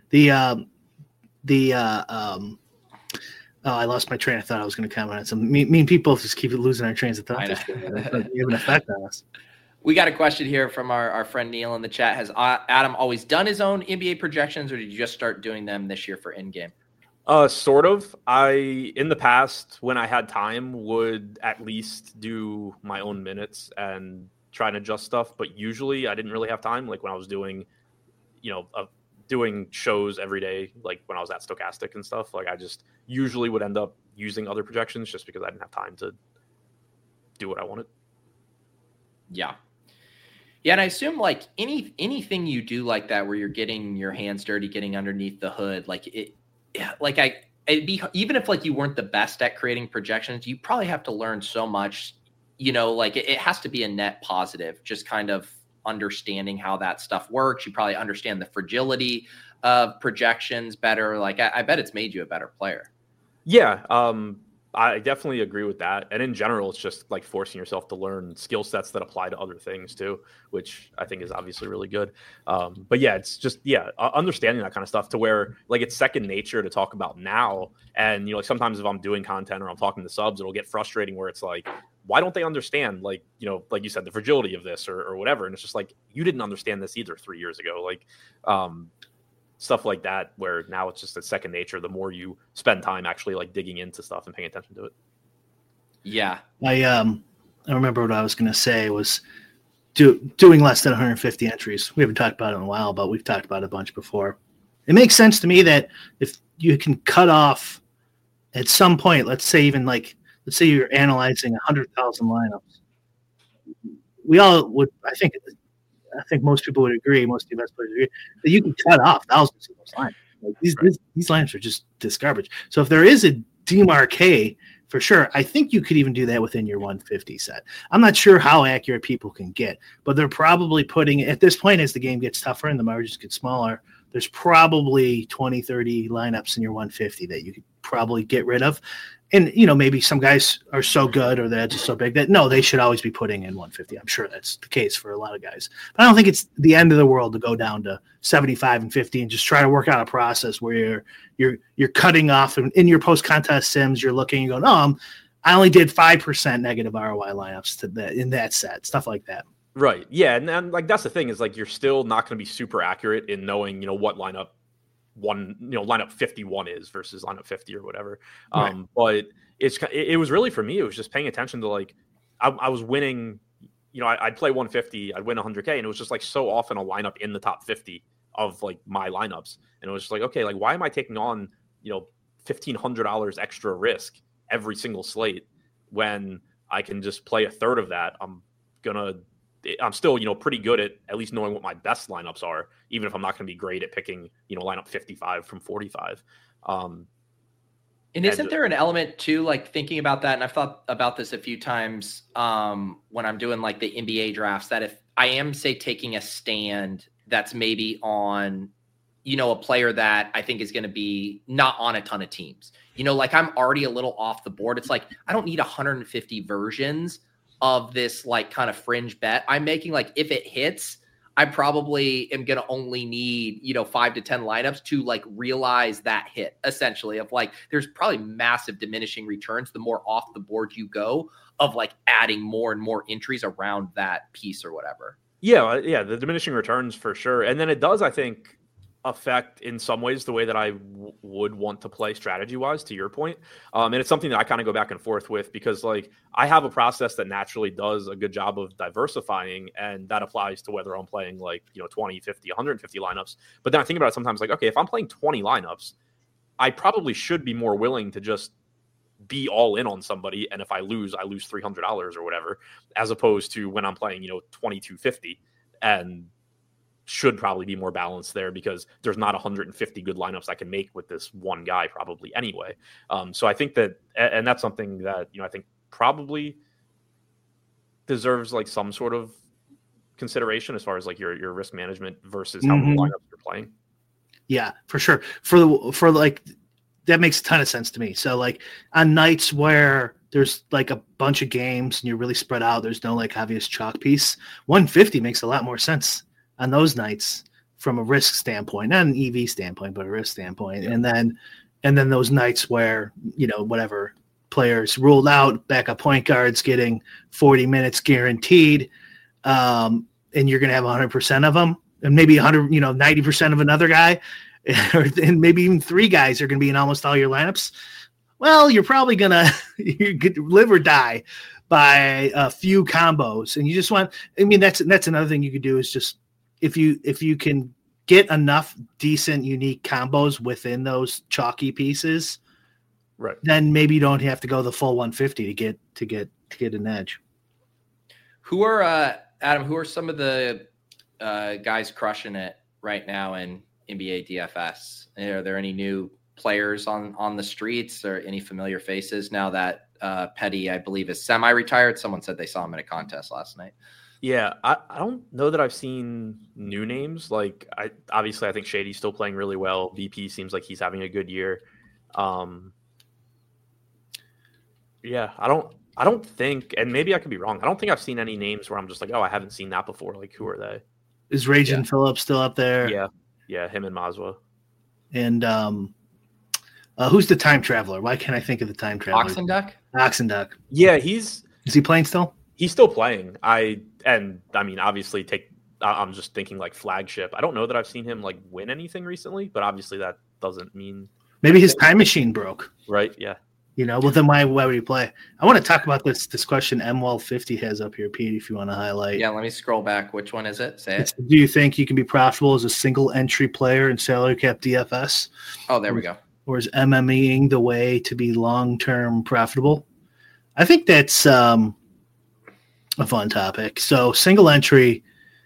Oh, I lost my train of thought. I was going to comment on some mean people just keep losing our trains of thought. You have an effect on us.
We got a question here from our friend Neil in the chat. Has Adam always done his own NBA projections, or did you just start doing them this year for in-game?
Sort of. In the past, when I had time, would at least do my own minutes and try and adjust stuff. But usually I didn't really have time. Like when I was doing, doing shows every day, like when I was at Stochastic and stuff, like I just usually would end up using other projections just because I didn't have time to do what I wanted. Yeah.
Yeah, and I assume like anything you do like that where you're getting your hands dirty, getting underneath the hood, it'd be even if like you weren't the best at creating projections, you probably have to learn so much, it has to be a net positive, just kind of understanding how that stuff works. You probably understand the fragility of projections better. Like I bet it's made you a better player.
Yeah. I definitely agree with that. And in general, it's just like forcing yourself to learn skill sets that apply to other things too, which I think is obviously really good. But yeah, it's just, understanding that kind of stuff to where like it's second nature to talk about now. And, like sometimes if I'm doing content or I'm talking to subs, it'll get frustrating where it's like, why don't they understand like, like you said, the fragility of this or whatever. And it's just like, you didn't understand this either 3 years ago. Like, stuff like that, where now it's just a second nature the more you spend time actually like digging into stuff and paying attention to it.
Yeah.
I remember what I was going to say was doing less than 150 entries. We haven't talked about it in a while, but we've talked about it a bunch before. It makes sense to me that if you can cut off at some point, let's say you're analyzing 100,000 lineups. We all would, I think most people would agree, most of the best players agree, that you can cut off thousands of those lines. Like these lineups are just garbage. So if there is a demarque, for sure, I think you could even do that within your 150 set. I'm not sure how accurate people can get, but they're probably putting, at this point as the game gets tougher and the margins get smaller, there's probably 20, 30 lineups in your 150 that you could probably get rid of. And, maybe some guys are so good or they're just so big that, no, they should always be putting in 150. I'm sure that's the case for a lot of guys. But I don't think it's the end of the world to go down to 75 and 50 and just try to work out a process where you're cutting off. And in your post-contest sims, you're looking and going, oh, I only did 5% negative ROI lineups in that set, stuff like that.
Right. Yeah. And like that's the thing is like you're still not going to be super accurate in knowing, what lineup lineup 51 is versus lineup 50 or whatever.
Right.
But it was really for me, it was just paying attention to like I was winning, I'd play 150, I'd win 100K, and it was just like so often a lineup in the top 50 of like my lineups, and it was just like, okay, like why am I taking on $1,500 extra risk every single slate when I can just play a third of that? I'm still, pretty good at least knowing what my best lineups are, even if I'm not going to be great at picking, lineup 55 from 45.
And isn't there an element too, like thinking about that? And I've thought about this a few times when I'm doing like the NBA drafts, that if I am, say, taking a stand that's maybe on, a player that I think is going to be not on a ton of teams, like I'm already a little off the board. It's like, I don't need 150 versions of this like kind of fringe bet I'm making. Like if it hits, I probably am going to only need, 5 to 10 lineups to like realize that hit, essentially, of like, there's probably massive diminishing returns the more off the board you go of like adding more and more entries around that piece or whatever.
Yeah. Yeah. The diminishing returns for sure. And then it does, I think, affect in some ways the way that I would want to play strategy wise, to your point. And it's something that I kind of go back and forth with because like I have a process that naturally does a good job of diversifying, and that applies to whether I'm playing like, 20, 50, 150 lineups. But then I think about it sometimes like, okay, if I'm playing 20 lineups, I probably should be more willing to just be all in on somebody. And if I lose $300 or whatever, as opposed to when I'm playing, 2250 and should probably be more balanced there because there's not 150 good lineups I can make with this one guy probably anyway. So I think that, and that's something that, I think probably deserves like some sort of consideration as far as like your risk management versus how many lineups you're playing.
Yeah, for sure. For like, that makes a ton of sense to me. So like on nights where there's like a bunch of games and you're really spread out, there's no like obvious chalk piece, 150 makes a lot more sense on those nights from a risk standpoint, not an EV standpoint, but a risk standpoint. Yeah. And then those nights where, whatever players ruled out, backup point guards getting 40 minutes guaranteed, and you're going to have 100% of them, and maybe 90% of another guy, and maybe even 3 guys are going to be in almost all your lineups. Well, you're probably going to live or die by a few combos. And you just want, that's another thing you could do is just, if you can get enough decent, unique combos within those chalky pieces,
right,
then maybe you don't have to go the full 150 to get an edge.
Who are Adam? Who are some of the guys crushing it right now in NBA DFS? Are there any new players on the streets or any familiar faces now that Petty, I believe, is semi-retired? Someone said they saw him in a contest last night.
Yeah, I don't know that I've seen new names. Like, I think Shady's still playing really well. VP seems like he's having a good year. Yeah, I don't think, and maybe I could be wrong, I don't think I've seen any names where I'm just like, oh, I haven't seen that before. Like, who are they?
Is Raging Phillips still up there?
Yeah, him and Mazwa.
And who's the time traveler? Why can't I think of the time traveler? Oxenduck.
Yeah,
is he playing still?
He's still playing. Obviously I'm just thinking like flagship. I don't know that I've seen him like win anything recently, but obviously that doesn't mean
maybe his time machine broke.
Right. Yeah.
Well, then why would he play? I want to talk about this question MWell50 has up here, Pete, if you want to highlight.
Yeah, let me scroll back. Which one is it? Say it.
Do you think you can be profitable as a single entry player in salary cap DFS?
Oh, there we go.
Or is MMEing the way to be long-term profitable? I think that's a fun topic. So single entry,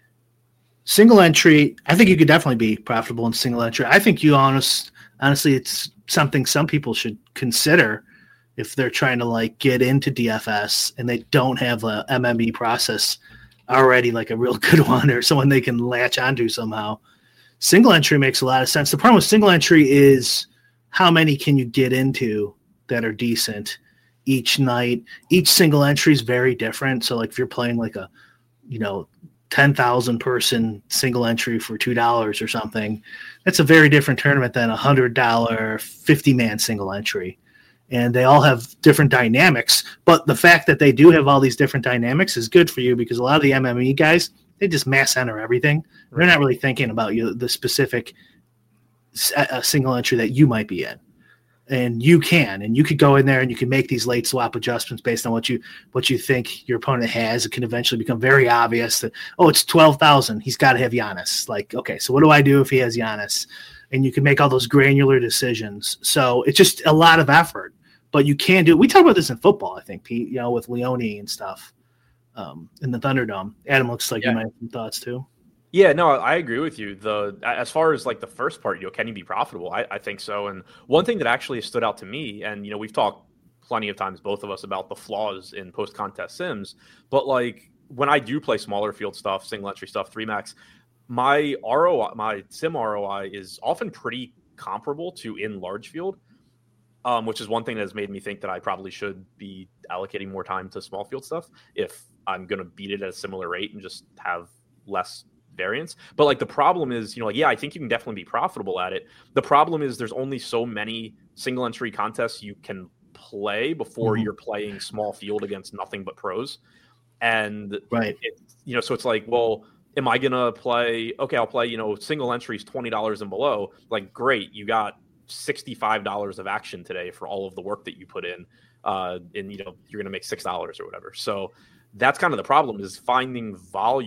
I think you could definitely be profitable in single entry. I think honestly, it's something some people should consider if they're trying to like get into DFS and they don't have a MME process already, like a real good one or someone they can latch onto somehow. Single entry makes a lot of sense. The problem with single entry is how many can you get into that are decent each night? Each single entry is very different. So like if you're playing like a, 10,000 person single entry for $2 or something, that's a very different tournament than a $100 50-man single entry. And they all have different dynamics, but the fact that they do have all these different dynamics is good for you because a lot of the MME guys, they just mass enter everything. Right. They're not really thinking about the specific single entry that you might be in. And you could go in there and you can make these late swap adjustments based on what you think your opponent has. It can eventually become very obvious that, it's 12,000. He's got to have Giannis. Like, okay, so what do I do if he has Giannis? And you can make all those granular decisions. So it's just a lot of effort, but you can do it. We talk about this in football, I think, Pete, with Leone and stuff in the Thunderdome. Adam, looks like you might have some thoughts too.
Yeah, no, I agree with you. As far as like the first part, can you be profitable? I think so. And one thing that actually stood out to me, and we've talked plenty of times, both of us, about the flaws in post-contest sims, but like when I do play smaller field stuff, single entry stuff, 3max, my sim ROI is often pretty comparable to in large field, which is one thing that has made me think that I probably should be allocating more time to small field stuff if I'm going to beat it at a similar rate and just have less variance. But like the problem is, I think you can definitely be profitable at it. The problem is there's only so many single entry contests you can play before you're playing small field against nothing but pros. And
right,
so it's like, well, am I gonna play? Okay, I'll play. Single entries $20 and below. Like, great, you got $65 of action today for all of the work that you put in. And you're gonna make $6 or whatever. So that's kind of the problem, is finding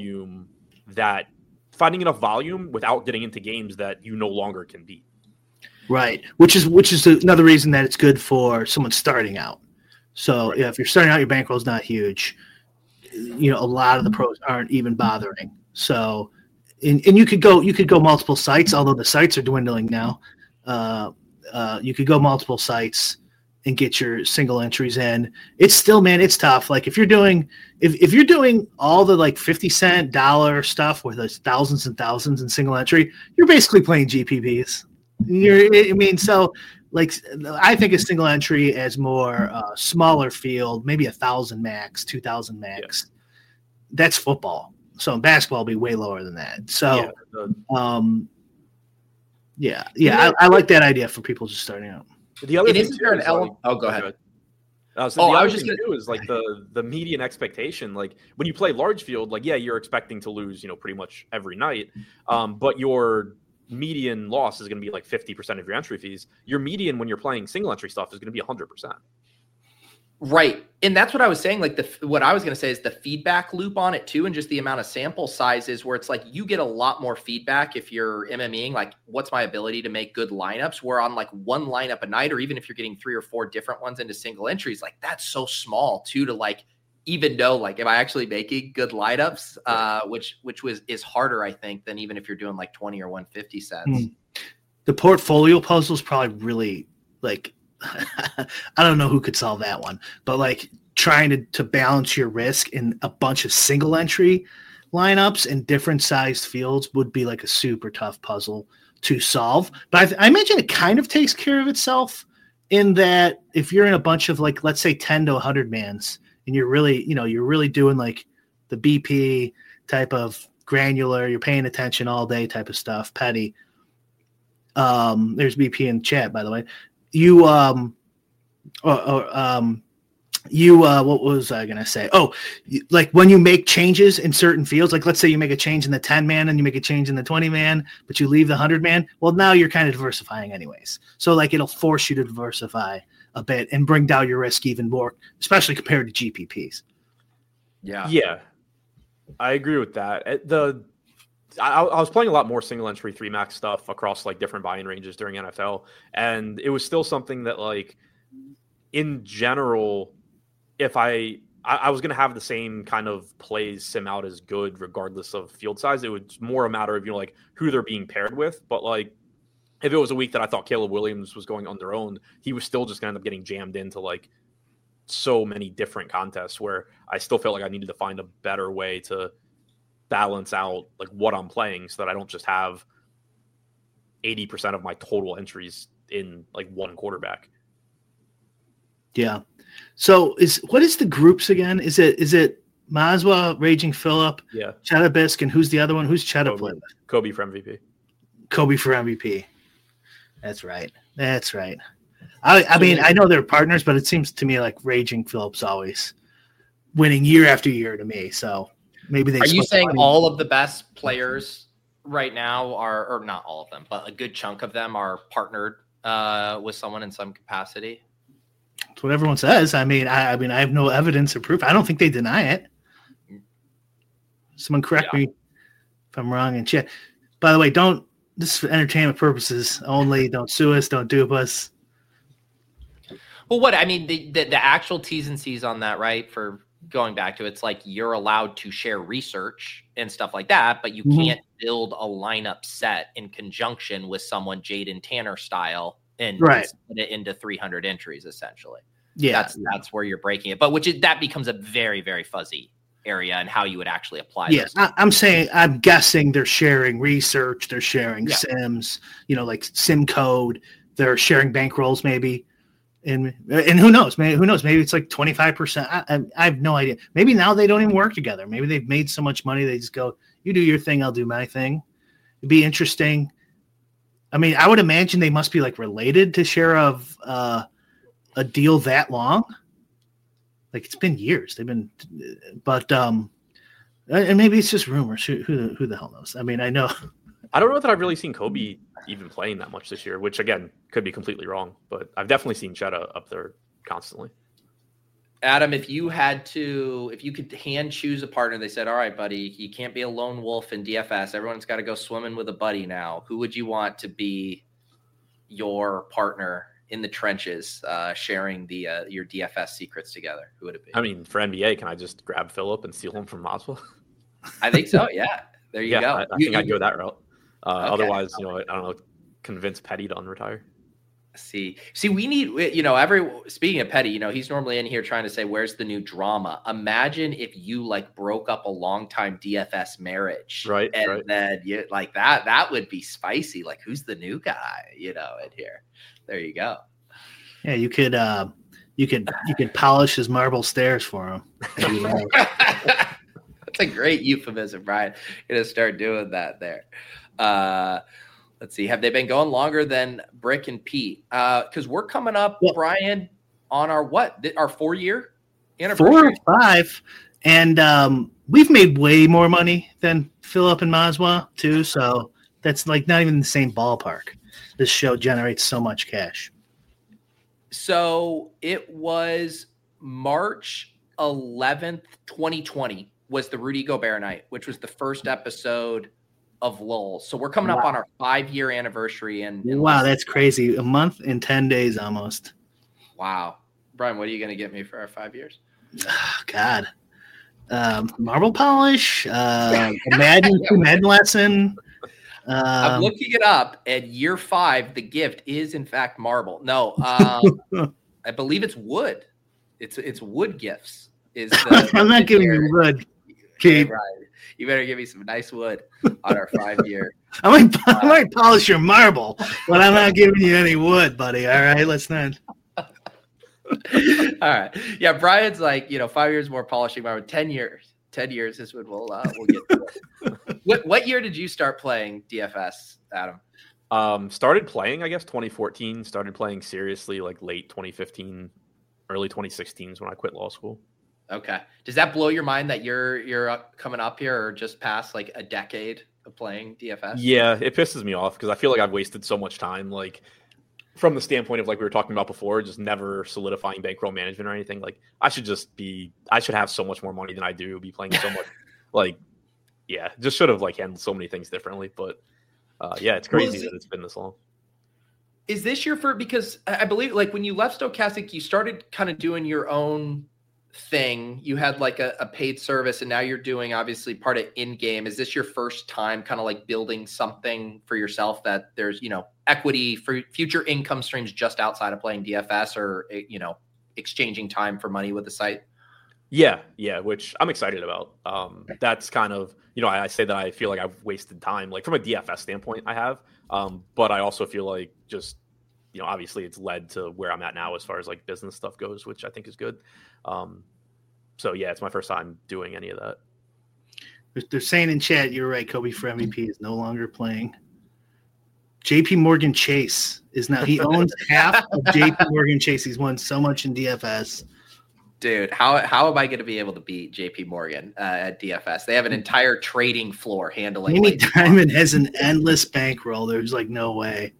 enough volume without getting into games that you no longer can beat.
Right, which is another reason that it's good for someone starting out. So if you're starting out, your bankroll's not huge. A lot of the pros aren't even bothering. So and you could go multiple sites, although the sites are dwindling now. You could go multiple sites and get your single entries in. It's still, man, it's tough. Like if you're doing all the like 50-cent dollar stuff with thousands and thousands in single entry, you're basically playing GPPs. So like I think a single entry as more smaller field, maybe 1,000 max, 2,000 max. Yeah. That's football. So in basketball, it'll be way lower than that. So, I like that idea for people just starting out.
The other thing
is there an element? Go ahead.
I was just going to do is like the median expectation. Like when you play large field, like you're expecting to lose, pretty much every night. But your median loss is going to be like 50% of your entry fees. Your median when you're playing single entry stuff is going to be 100%.
Right. And that's what I was saying. Like what I was going to say is the feedback loop on it too. And just the amount of sample sizes where it's like, you get a lot more feedback if you're MMEing, like what's my ability to make good lineups, where on like one lineup a night, or even if you're getting 3 or 4 different ones into single entries, like that's so small too, to like, even know, like, am I actually making good lineups? Which is harder, I think, than even if you're doing like 20 or 150 cents.
The portfolio puzzle is probably really like, I don't know who could solve that one, but like trying to balance your risk in a bunch of single entry lineups in different sized fields would be like a super tough puzzle to solve. But I imagine it kind of takes care of itself in that if you're in a bunch of like, let's say 10 to 100 mans and you're really doing like the BP type of granular, you're paying attention all day type of stuff, petty. There's BP in chat, by the way. What was I going to say? Like when you make changes in certain fields, like let's say you make a change in the 10 man and you make a change in the 20 man, but you leave the 100 man. Well, now you're kind of diversifying anyways. So like it'll force you to diversify a bit and bring down your risk even more, especially compared to GPPs.
Yeah. I agree with that. I was playing a lot more single entry 3 max stuff across like different buy-in ranges during NFL. And it was still something that like in general, if I was going to have the same kind of plays sim out as good, regardless of field size, it was more a matter of, like who they're being paired with. But like, if it was a week that I thought Caleb Williams was going on their own, he was still just going to end up getting jammed into like so many different contests where I still felt like I needed to find a better way to balance out like what I'm playing so that I don't just have 80% of my total entries in like one quarterback.
Yeah. So what is the groups again? Is it Maswa, Raging Phillip, Cheddar Bisk, and who's the other one? Who's Cheddar playing with?
Kobe for MVP.
Kobe for MVP. That's right. I mean, I know they're partners, but it seems to me like Raging Phillip's always winning year after year to me. So maybe they.
Are you saying all of the best players right now are, or not all of them, but a good chunk of them are partnered with someone in some capacity?
That's what everyone says. I mean, I have no evidence or proof. I don't think they deny it. Someone correct me if I'm wrong in chat. By the way, this is for entertainment purposes only. Don't sue us. Don't dupe us.
Well, what I mean, the actual T's and C's on that, right? For going back to it's like you're allowed to share research and stuff like that, but you can't build a lineup set in conjunction with someone Jaden Tanner style and put it into 300 entries essentially. Yeah, that's where you're breaking it. But that becomes a very, very fuzzy area and how you would actually apply.
Yes, I'm guessing they're sharing research, they're sharing sims, like sim code, they're sharing bankrolls maybe. And who knows? Maybe it's like 25%. I have no idea. Maybe now they don't even work together. Maybe they've made so much money they just go, you do your thing, I'll do my thing. It'd be interesting. I mean, I would imagine they must be like related to share of a deal that long. Like it's been years. They've been, but and maybe it's just rumors. Who the hell knows? I mean, I know.
I don't know that I've really seen Kobe even playing that much this year, which again could be completely wrong, but I've definitely seen Cheddar up there constantly.
Adam, if you could hand choose a partner, they said, all right, buddy, you can't be a lone wolf in DFS. Everyone's got to go swimming with a buddy now. Who would you want to be your partner in the trenches, sharing your DFS secrets together? Who would it be?
I mean, for NBA, can I just grab Phillip and steal him from Maswa?
I think so. Yeah. There you go.
I think I'd go that route. Okay. Otherwise, I don't know, convince Petty to unretire.
See, we need, speaking of Petty, he's normally in here trying to say, where's the new drama? Imagine if you like broke up a longtime DFS marriage.
Right.
And then you like that would be spicy. Like, who's the new guy, in here? There you go.
Yeah. You could polish his marble stairs for him.
That's a great euphemism, Brian. Gonna start doing that there. Let's see. Have they been going longer than Brick and Pete? Because we're coming up, Brian, on our 4-year anniversary?
4 or 5. And we've made way more money than Philip and Mazwa, too. So that's like not even the same ballpark. This show generates so much cash.
So it was March 11th, 2020 was the Rudy Gobert night, which was the first episode of LOL. So we're coming up on our 5-year anniversary. And
wow, that's crazy. A month and 10 days almost.
Wow. Brian, what are you going to get me for our 5 years?
Oh, God. Marble polish, Madden lesson.
I'm looking it up, and year 5, the gift is in fact marble. No, I believe it's wood. It's wood gifts.
I'm not giving you wood, Kate.
Right. You better give me some nice wood on our 5-year.
I might polish your marble, but I'm not giving you any wood, buddy. All right, let's not.
All right. Yeah, Brian's like, 5 years more polishing marble. 10 years. 10 years is when we'll get to it. What year did you start playing DFS, Adam?
Started playing, I guess, 2014. Started playing seriously like late 2015, early 2016 is when I quit law school.
Okay. Does that blow your mind that you're coming up here or just past like a decade of playing DFS?
Yeah, it pisses me off because I feel like I've wasted so much time, like from the standpoint of like we were talking about before, just never solidifying bankroll management or anything. Like I should have so much more money than I do, be playing so much. Just should have like handled so many things differently. But it's crazy that it's been this long.
Is this your first? Because I believe like when you left Stochastic, you started kind of doing your own thing. You had like a paid service, and now you're doing obviously part of in-game. Is this your first time kind of like building something for yourself that there's equity for future income streams just outside of playing DFS, or exchanging time for money with the site?
Yeah, which I'm excited about. That's kind of I say that I feel like I've wasted time, like from a DFS standpoint I have, but I also feel like just obviously it's led to where I'm at now as far as like business stuff goes, which I think is good. It's my first time doing any of that.
They're saying in chat, you're right, Kobe for MVP is no longer playing. JP Morgan Chase is now, he owns half of JP Morgan Chase. He's won so much in DFS.
Dude, how am I going to be able to beat JP Morgan at DFS? They have an entire trading floor handling.
Amy Diamond has an endless bankroll. There's like no way.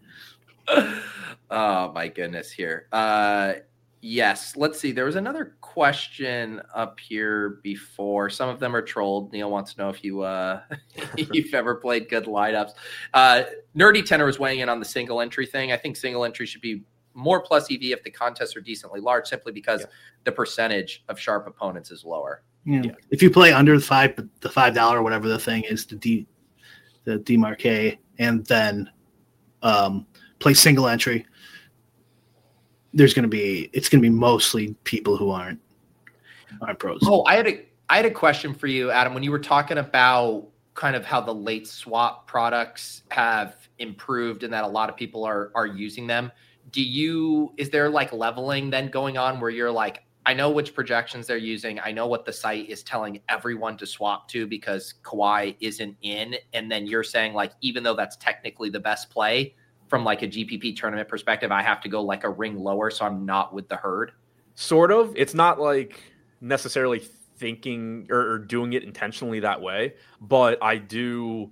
Oh my goodness here. Yes, let's see. There was another question up here before. Some of them are trolled. Neil wants to know if you've ever played good lineups. Nerdy Tenor was weighing in on the single entry thing. I think single entry should be more plus EV if the contests are decently large, simply because the percentage of sharp opponents is lower.
Yeah. If you play under the $5 or whatever the thing is, the demarque, and then play single entry, it's going to be mostly people who aren't pros.
Oh, I had a question for you, Adam. When you were talking about kind of how the late swap products have improved and that a lot of people are using them, is there like leveling then going on where you're like, I know which projections they're using, I know what the site is telling everyone to swap to because Kawhi isn't in, and then you're saying like, even though that's technically the best play from like a GPP tournament perspective, I have to go like a ring lower so I'm not with the herd?
Sort of. It's not like necessarily thinking or doing it intentionally that way, but I do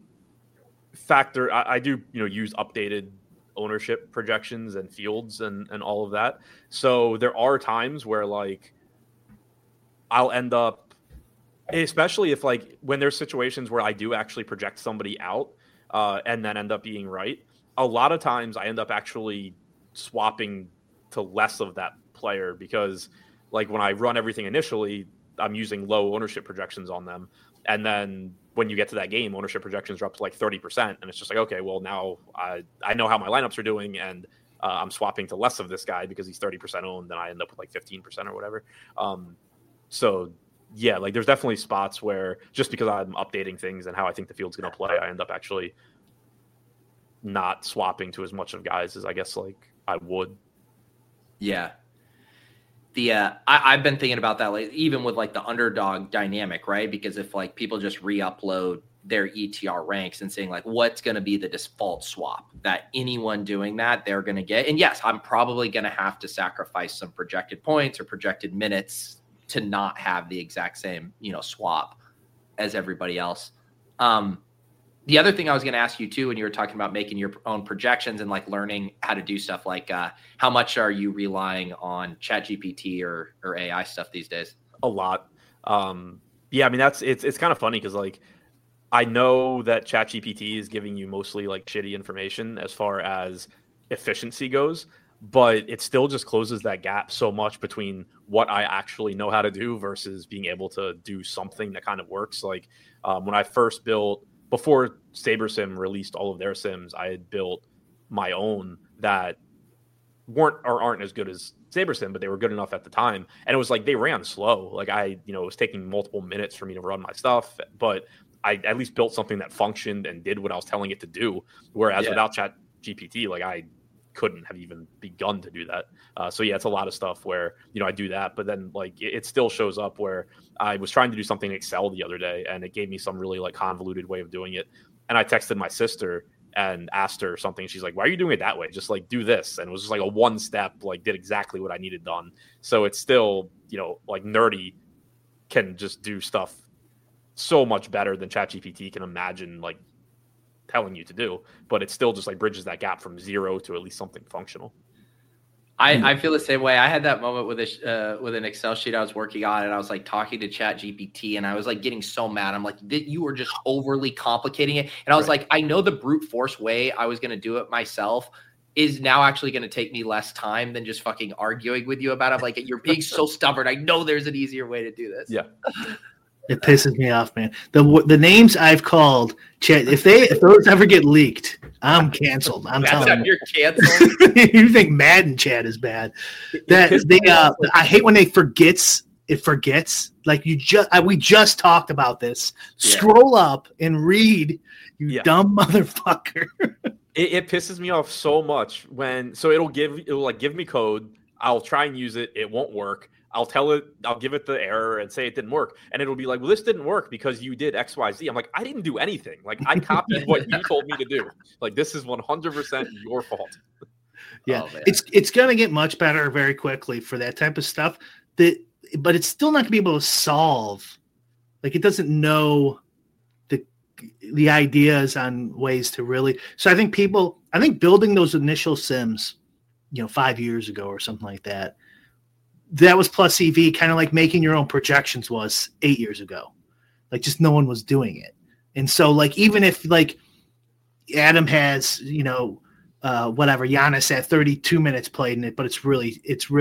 use updated ownership projections and fields and all of that. So there are times where like I'll end up, especially if like when there's situations where I do actually project somebody out and then end up being right, a lot of times I end up actually swapping to less of that player because like when I run everything initially, I'm using low ownership projections on them. And then when you get to that game, ownership projections are up to like 30%. And it's just like, okay, well, now I know how my lineups are doing, and I'm swapping to less of this guy because he's 30% owned, then I end up with like 15% or whatever. So yeah, like there's definitely spots where just because I'm updating things and how I think the field's going to play, I end up actually not swapping to as much of guys as I guess like I would.
Yeah. I've been thinking about that, like, even with like the underdog dynamic, right? Because if like people just re-upload their ETR ranks and saying like, what's going to be the default swap that anyone doing that they're going to get? And yes, I'm probably going to have to sacrifice some projected points or projected minutes to not have the exact same, swap as everybody else. The other thing I was going to ask you too, when you were talking about making your own projections and like learning how to do stuff, like how much are you relying on ChatGPT or AI stuff these days?
A lot. Yeah, I mean, it's kind of funny because like I know that ChatGPT is giving you mostly like shitty information as far as efficiency goes, but it still just closes that gap so much between what I actually know how to do versus being able to do something that kind of works. Like when I first built, before SaberSim released all of their sims, I had built my own that weren't or aren't as good as SaberSim, but they were good enough at the time. And it was like they ran slow. Like it was taking multiple minutes for me to run my stuff, but I at least built something that functioned and did what I was telling it to do. Whereas without ChatGPT, like I couldn't have even begun to do that. So yeah, it's a lot of stuff where, I do that, but then like it still shows up where I was trying to do something in Excel the other day and it gave me some really like convoluted way of doing it. And I texted my sister and asked her something. She's like, why are you doing it that way? Just like do this. And it was just like a one step, like did exactly what I needed done. So it's still, like Nerdy can just do stuff so much better than ChatGPT can imagine like telling you to do, but it still just like bridges that gap from zero to at least something functional.
I feel the same way. I had that moment with an Excel sheet I was working on, and I was like talking to ChatGPT, and I was like getting so mad. I'm like, you were just overly complicating it. And I was like, I know the brute force way I was going to do it myself is now actually going to take me less time than just fucking arguing with you about it. I'm like, you're being so stubborn. I know there's an easier way to do this.
Yeah.
It pisses me off, man. The names I've called, if those ever get leaked, I'm canceled. I'm telling you.
You're canceled.
You think Madden chat is bad? I hate when it forgets. Like we just talked about this. Yeah. Scroll up and read, you dumb motherfucker.
It pisses me off so much it'll give me code. I'll try and use it. It won't work. I'll give it the error and say it didn't work. And it'll be like, well, this didn't work because you did X, Y, Z. I'm like, I didn't do anything. Like I copied what you told me to do. Like, this is 100% your fault.
Yeah. It's going to get much better very quickly for that type of stuff but it's still not going to be able to solve. Like it doesn't know the ideas on ways to really. So I think building those initial sims, 5 years ago or something like that was plus EV, kind of like making your own projections was 8 years ago. Like just no one was doing it. And so like, even if like Adam has, whatever, Giannis had 32 minutes played in it, but it's really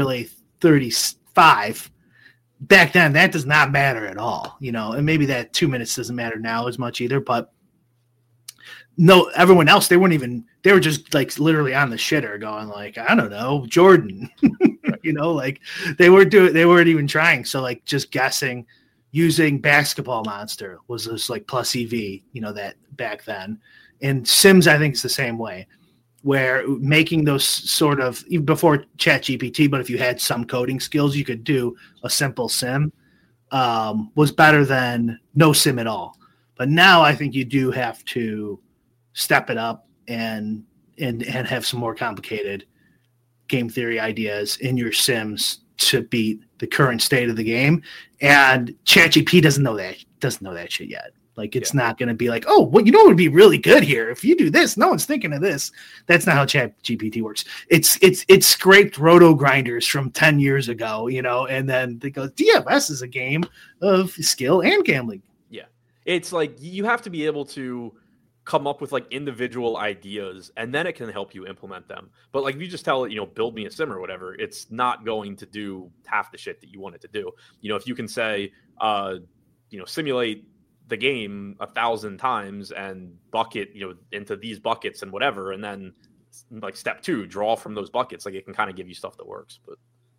35 back then, that does not matter at all, and maybe that 2 minutes doesn't matter now as much either, but no, everyone else, they were just like literally on the shitter going like, I don't know, Jordan, like they weren't even trying. So like just guessing using Basketball Monster was just like plus EV, that back then. And Sims, I think is the same way, where making those sort of, even before ChatGPT, but if you had some coding skills, you could do a simple sim, was better than no sim at all. But now I think you do have to step it up and have some more complicated game theory ideas in your sims to beat the current state of the game. And ChatGPT doesn't know that shit yet. Like it's not going to be like, oh, well, what would be really good here if you do this. No one's thinking of this. That's not how ChatGPT works. It's scraped roto grinders from 10 years ago, and then it goes, DFS is a game of skill and gambling.
Yeah, it's like you have to be able to come up with like individual ideas and then it can help you implement them. But like if you just tell it, build me a sim or whatever, it's not going to do half the shit that you want it to do. If you can say, simulate the game 1,000 times and bucket, into these buckets and whatever. And then like step 2, draw from those buckets. Like it can kind of give you stuff that works, but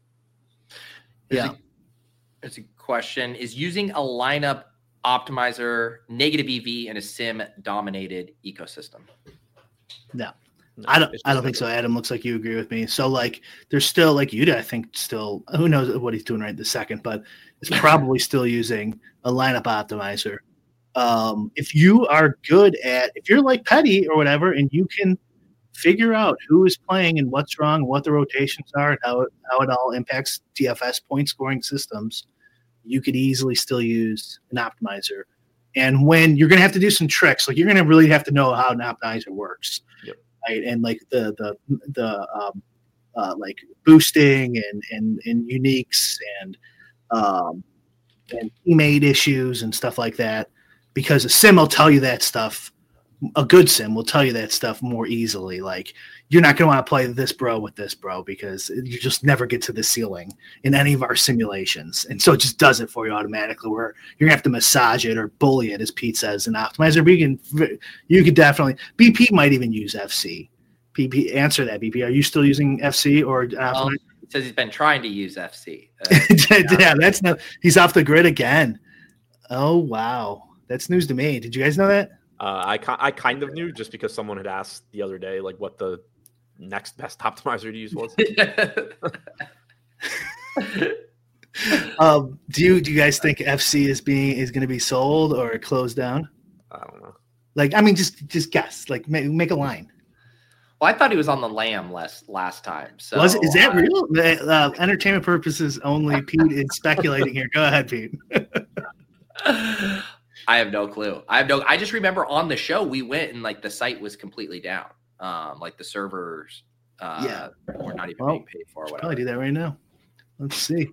There's a question. Is using a lineup optimizer negative EV in a sim dominated ecosystem?
No. I don't think so. Adam, looks like you agree with me. So like there's still, like you did, I think still, who knows what he's doing right this second, but it's probably still using a lineup optimizer. If you are good if you're like Petty or whatever, and you can figure out who is playing and what's wrong, what the rotations are, and how it all impacts DFS point scoring systems, you could easily still use an optimizer. And when you're going to have to do some tricks, like you're going to really have to know how an optimizer works.
Yep.
Right? And like the like boosting and uniques and teammate issues and stuff like that, because a sim will tell you that stuff. A good sim will tell you that stuff more easily. Like you're not going to want to play this bro with this bro because you just never get to the ceiling in any of our simulations. And so it just does it for you automatically, where you're gonna have to massage it or bully it, as Pete says, an optimizer. But you could definitely, BP might even use FC. BP, answer that, BP. Are you still using FC or
It says he's been trying to use FC.
Yeah, he's off the grid again. Oh, wow. That's news to me. Did you guys know that?
I kind of knew, just because someone had asked the other day, like what the next best optimizer to use was.
Do you guys think FC is going to be sold or closed down?
I don't know.
Like, I mean, just guess. Like, make a line.
Well, I thought he was on the lam last time. So
was it? Is that real? Entertainment purposes only. Pete is speculating here. Go ahead, Pete.
I have no clue. I just remember on the show we went and like the site was completely down. Like the servers were not even being paid for. Whatever.
Probably do that right now. Let's see.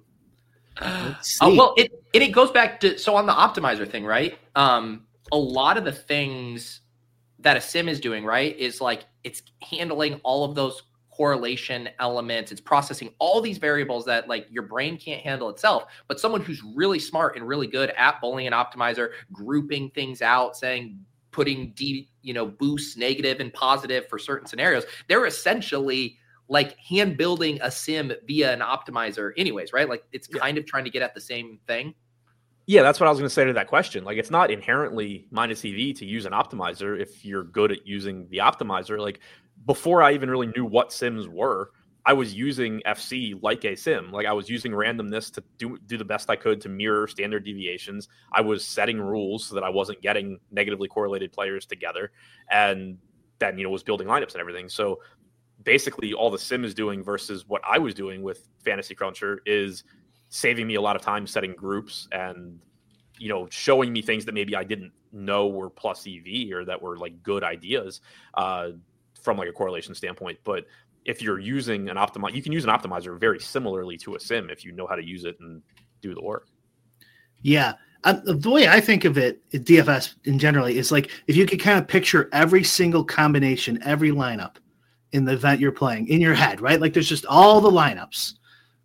Well, it goes back to, so on the optimizer thing, right? A lot of the things that a sim is doing, right, is like it's handling all of those correlation elements. It's processing all these variables that like your brain can't handle itself. But someone who's really smart and really good at Boolean optimizer, grouping things out, putting boosts, negative and positive for certain scenarios, they're essentially like hand building a sim via an optimizer anyways, right? Like it's kind of trying to get at the same thing.
Yeah, that's what I was going to say to that question. Like, it's not inherently minus EV to use an optimizer if you're good at using the optimizer. Like, before I even really knew what sims were, I was using FC like a sim. Like, I was using randomness to do the best I could to mirror standard deviations. I was setting rules so that I wasn't getting negatively correlated players together, and then was building lineups and everything. So basically, all the sim is doing versus what I was doing with Fantasy Cruncher is saving me a lot of time setting groups and showing me things that maybe I didn't know were plus EV or that were like good ideas from like a correlation standpoint. But if you're using an optimizer, you can use an optimizer very similarly to a sim if you know how to use it and do the work.
Yeah. The way I think of it, DFS in generally, is like if you could kind of picture every single combination, every lineup in the event you're playing in your head, right? Like there's just all the lineups.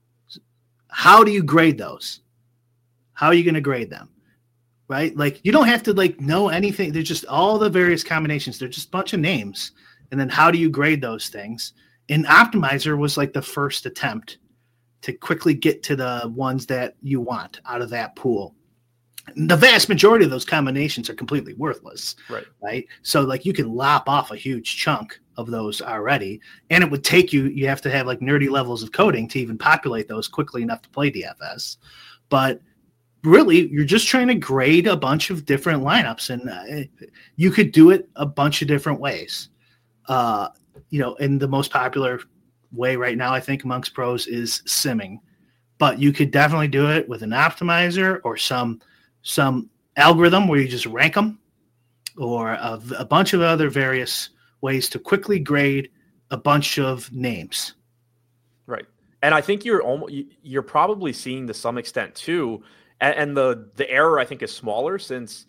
How do you grade those? How are you going to grade them? Right? Like you don't have to like know anything. There's just all the various combinations. They're just a bunch of names. And then how do you grade those things? And Optimizer was like the first attempt to quickly get to the ones that you want out of that pool. The vast majority of those combinations are completely worthless. Right. So like you can lop off a huge chunk of those already. And it would take you have to have like nerdy levels of coding to even populate those quickly enough to play DFS. But really, you're just trying to grade a bunch of different lineups. And you could do it a bunch of different ways. And the most popular way right now, I think, amongst pros is simming. But you could definitely do it with an optimizer or some algorithm where you just rank them, or a bunch of other various ways to quickly grade a bunch of names.
Right. And I think you're probably seeing to some extent too, and the error I think is smaller, since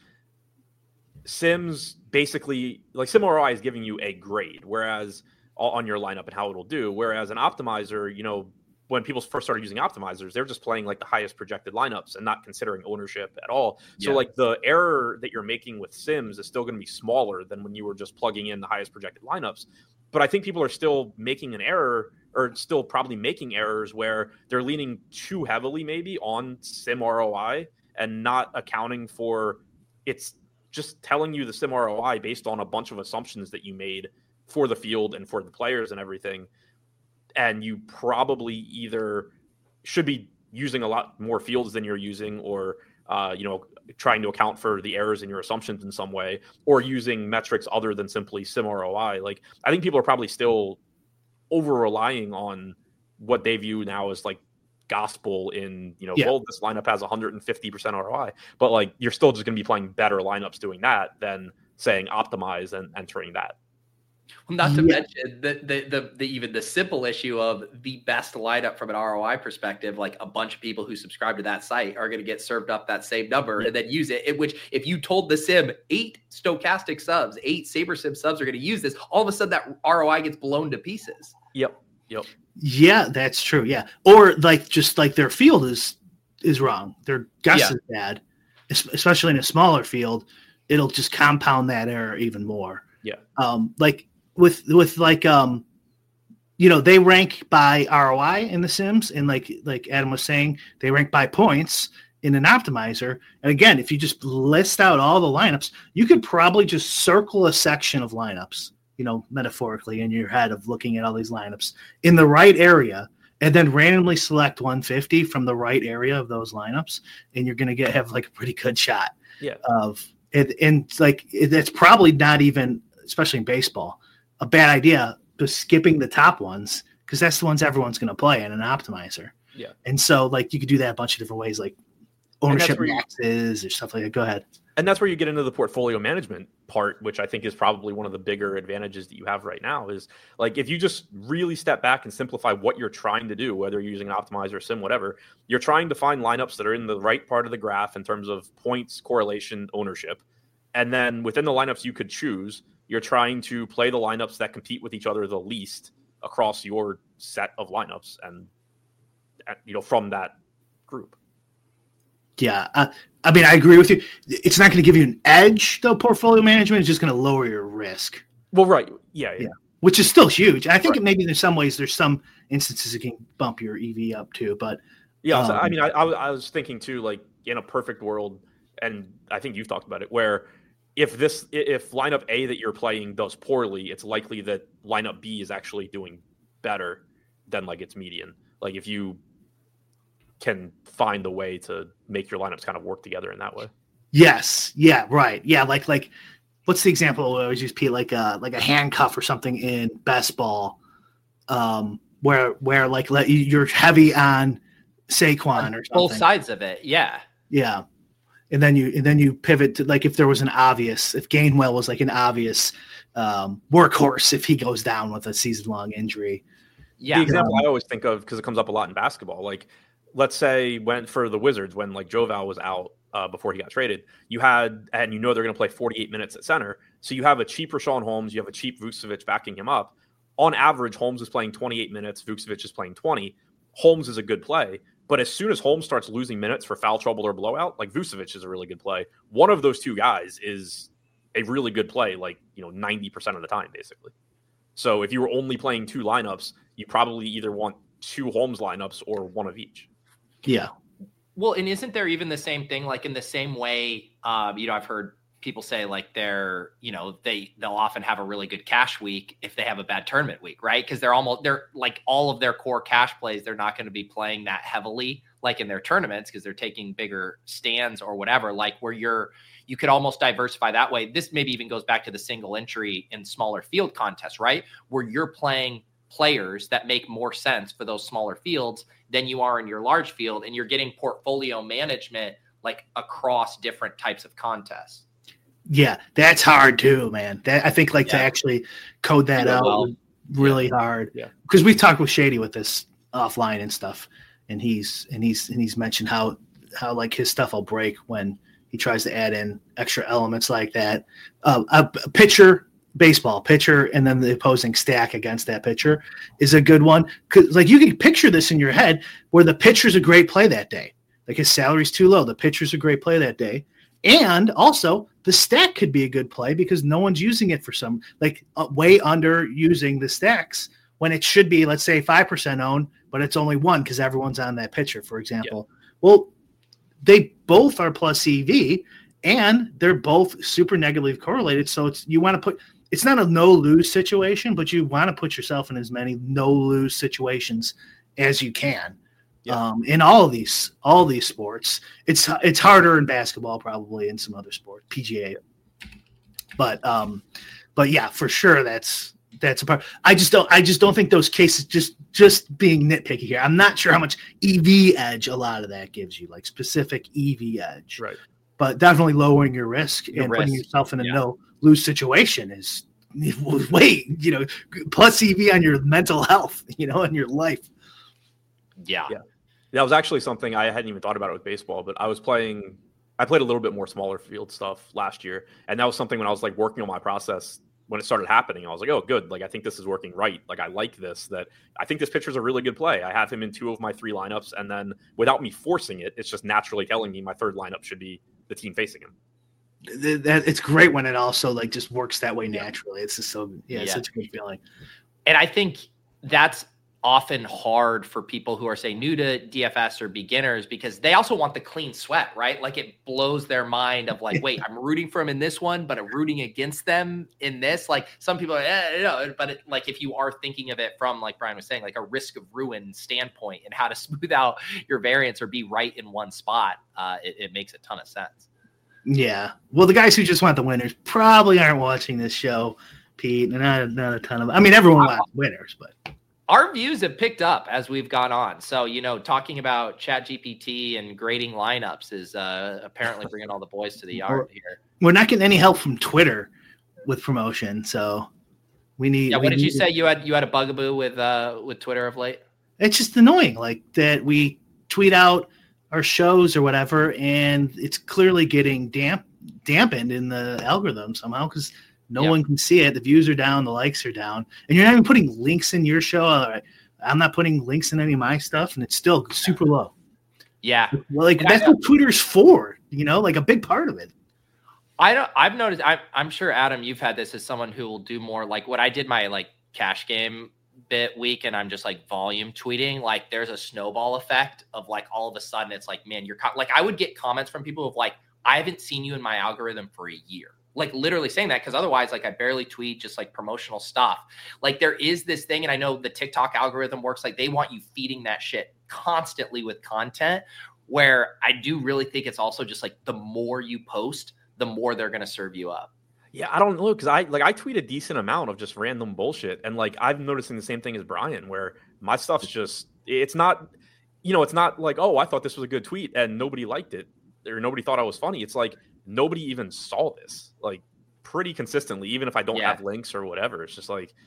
sims basically like SimROI is giving you a grade, whereas on your lineup and how it'll do, whereas an optimizer, when people first started using optimizers, they're just playing like the highest projected lineups and not considering ownership at all. So like the error that you're making with sims is still going to be smaller than when you were just plugging in the highest projected lineups. But I think people are still making an error, or still probably making errors where they're leaning too heavily maybe on sim ROI and not accounting for it's just telling you the sim ROI based on a bunch of assumptions that you made for the field and for the players and everything. And you probably either should be using a lot more fields than you're using, or trying to account for the errors in your assumptions in some way, or using metrics other than simply sim ROI. Like, I think people are probably still over relying on what they view now as like gospel in, well, this lineup has 150% ROI, but like you're still just going to be playing better lineups doing that than saying optimize and entering that.
Well, not to mention the even the simple issue of the best lineup from an ROI perspective, like a bunch of people who subscribe to that site are going to get served up that same number and then use it. Which, if you told the sim 8 stochastic subs, 8 SaberSim subs are going to use this, all of a sudden that ROI gets blown to pieces.
Yep.
Yeah, that's true. Yeah, or like just like their field is wrong. Their guess is bad, especially in a smaller field. It'll just compound that error even more.
Yeah.
Like with like they rank by ROI in the Sims, and like Adam was saying, they rank by points in an optimizer. And again, if you just list out all the lineups, you could probably just circle a section of lineups, metaphorically in your head of looking at all these lineups in the right area, and then randomly select 150 from the right area of those lineups, and you're going to have like a pretty good shot of it. And like that's probably not even, especially in baseball, a bad idea, just skipping the top ones, because that's the ones everyone's going to play in an optimizer.
Yeah.
And so like you could do that a bunch of different ways, like ownership maxes or stuff like that. Go ahead.
And that's where you get into the portfolio management part, which I think is probably one of the bigger advantages that you have right now, is like if you just really step back and simplify what you're trying to do, whether you're using an optimizer, sim, whatever, you're trying to find lineups that are in the right part of the graph in terms of points, correlation, ownership. And then within the lineups you could choose, you're trying to play the lineups that compete with each other the least across your set of lineups, and from that group.
Yeah, I mean, I agree with you. It's not going to give you an edge, though. Portfolio management is just going to lower your risk.
Well, right, yeah.
Which is still huge. I think maybe in some ways there's some instances it can bump your EV up too. But
yeah, so, I mean, I was thinking too, like in a perfect world, and I think you've talked about it, where if lineup A that you're playing does poorly, it's likely that lineup B is actually doing better than like its median. Like if you can find a way to make your lineups kind of work together in that way.
Yes. Yeah. Right. Yeah. Like what's the example? I always use Pete, like a handcuff or something in best ball, where like you're heavy on Saquon or something.
Both sides of it. Yeah.
Yeah. And then you pivot to, like, if Gainwell was like an obvious workhorse, if he goes down with a season-long injury.
Yeah. The example I always think of, because it comes up a lot in basketball, like let's say for the Wizards, when like Joval was out before he got traded, and they're going to play 48 minutes at center. So you have a cheap Rashawn Holmes, you have a cheap Vucevic backing him up. On average, Holmes is playing 28 minutes, Vucevic is playing 20. Holmes is a good play. But as soon as Holmes starts losing minutes for foul trouble or blowout, like Vucevic is a really good play. One of those two guys is a really good play, like 90% of the time, basically. So if you were only playing 2 lineups, you probably either want 2 Holmes lineups or one of each.
Yeah.
Well, and isn't there even the same thing, like in the same way, I've heard people say like they'll often have a really good cash week if they have a bad tournament week, right? Because they're like all of their core cash plays, they're not going to be playing that heavily like in their tournaments because they're taking bigger stands or whatever, like where you could almost diversify that way. This maybe even goes back to the single entry in smaller field contests, right? Where you're playing players that make more sense for those smaller fields than you are in your large field, and you're getting portfolio management like across different types of contests.
Yeah, that's hard too, man. I think to actually code that out really hard. Yeah, because we talked with Shady with this offline and stuff, and he's mentioned how like his stuff will break when he tries to add in extra elements like that. A pitcher baseball pitcher and then the opposing stack against that pitcher is a good one. Cause like you can picture this in your head where the pitcher's a great play that day. Like his salary's too low. The pitcher's a great play that day. And also the stack could be a good play because no one's using it for some like way under using the stacks when it should be, let's say 5% owned, but it's only 1 because everyone's on that pitcher, for example. Yeah. Well, they both are plus EV and they're both super negatively correlated. So it's not a no-lose situation, but you want to put yourself in as many no-lose situations as you can. Yeah. In all these sports, it's harder in basketball, probably in some other sports, PGA. But yeah, for sure, that's a part. I just don't think those cases. Just being nitpicky here, I'm not sure how much EV edge a lot of that gives you, like specific EV edge.
Right.
But definitely lowering your risk putting yourself in a no-lose situation is way, plus EV on your mental health, and your life.
Yeah.
That was actually something I hadn't even thought about it with baseball, but I played a little bit more smaller field stuff last year. And that was something when I was like working on my process, when it started happening, I was like, oh, good. Like, I think this is working right. Like, I like this, that I think this pitcher's a really good play. I have him in 2 of my 3 lineups. And then without me forcing it, it's just naturally telling me my 3rd lineup should be the team facing him.
It's great when it also like just works that way naturally. It's just it's such a good feeling.
And I think that's often hard for people who are, say, new to DFS or beginners because they also want the clean sweat, right? Like it blows their mind of like, wait, I'm rooting for them in this one, but I'm rooting against them in this. Like some people are, but like if you are thinking of it from, like Brian was saying, like a risk of ruin standpoint and how to smooth out your variance or be right in one spot, it makes a ton of sense.
Yeah. Well, the guys who just want the winners probably aren't watching this show, Pete, and not a ton of, I mean, everyone wants winners, but
our views have picked up as we've gone on. So, talking about ChatGPT and grading lineups is apparently bringing all the boys to the yard here.
We're not getting any help from Twitter with promotion, so we need.
Yeah, what did you say? You had a bugaboo with Twitter of late?
It's just annoying, like that we tweet out our shows or whatever, and it's clearly getting dampened in the algorithm somehow because no one can see it. The views are down, the likes are down, and you're not even putting links in your show. I'm not putting links in any of my stuff, and it's still super low.
Yeah,
well, that's what Twitter's for, like a big part of it.
I've noticed. I'm sure, Adam, you've had this as someone who will do more like what I did my like cash game bit week, and I'm just like volume tweeting. Like there's a snowball effect of like all of a sudden it's like, man, like I would get comments from people of like, I haven't seen you in my algorithm for a year. Like literally saying that because otherwise like I barely tweet just like promotional stuff. Like there is this thing, and I know the TikTok algorithm works like they want you feeding that shit constantly with content, where I do really think it's also just like the more you post, the more they're going to serve you up.
Yeah, I don't know, because I tweet a decent amount of just random bullshit, and like I'm noticing the same thing as Brian, where my stuff's just it's not like, oh, I thought this was a good tweet and nobody liked it or nobody thought I was funny. It's like nobody even saw this, like pretty consistently, even if I don't have links or whatever. It's just like,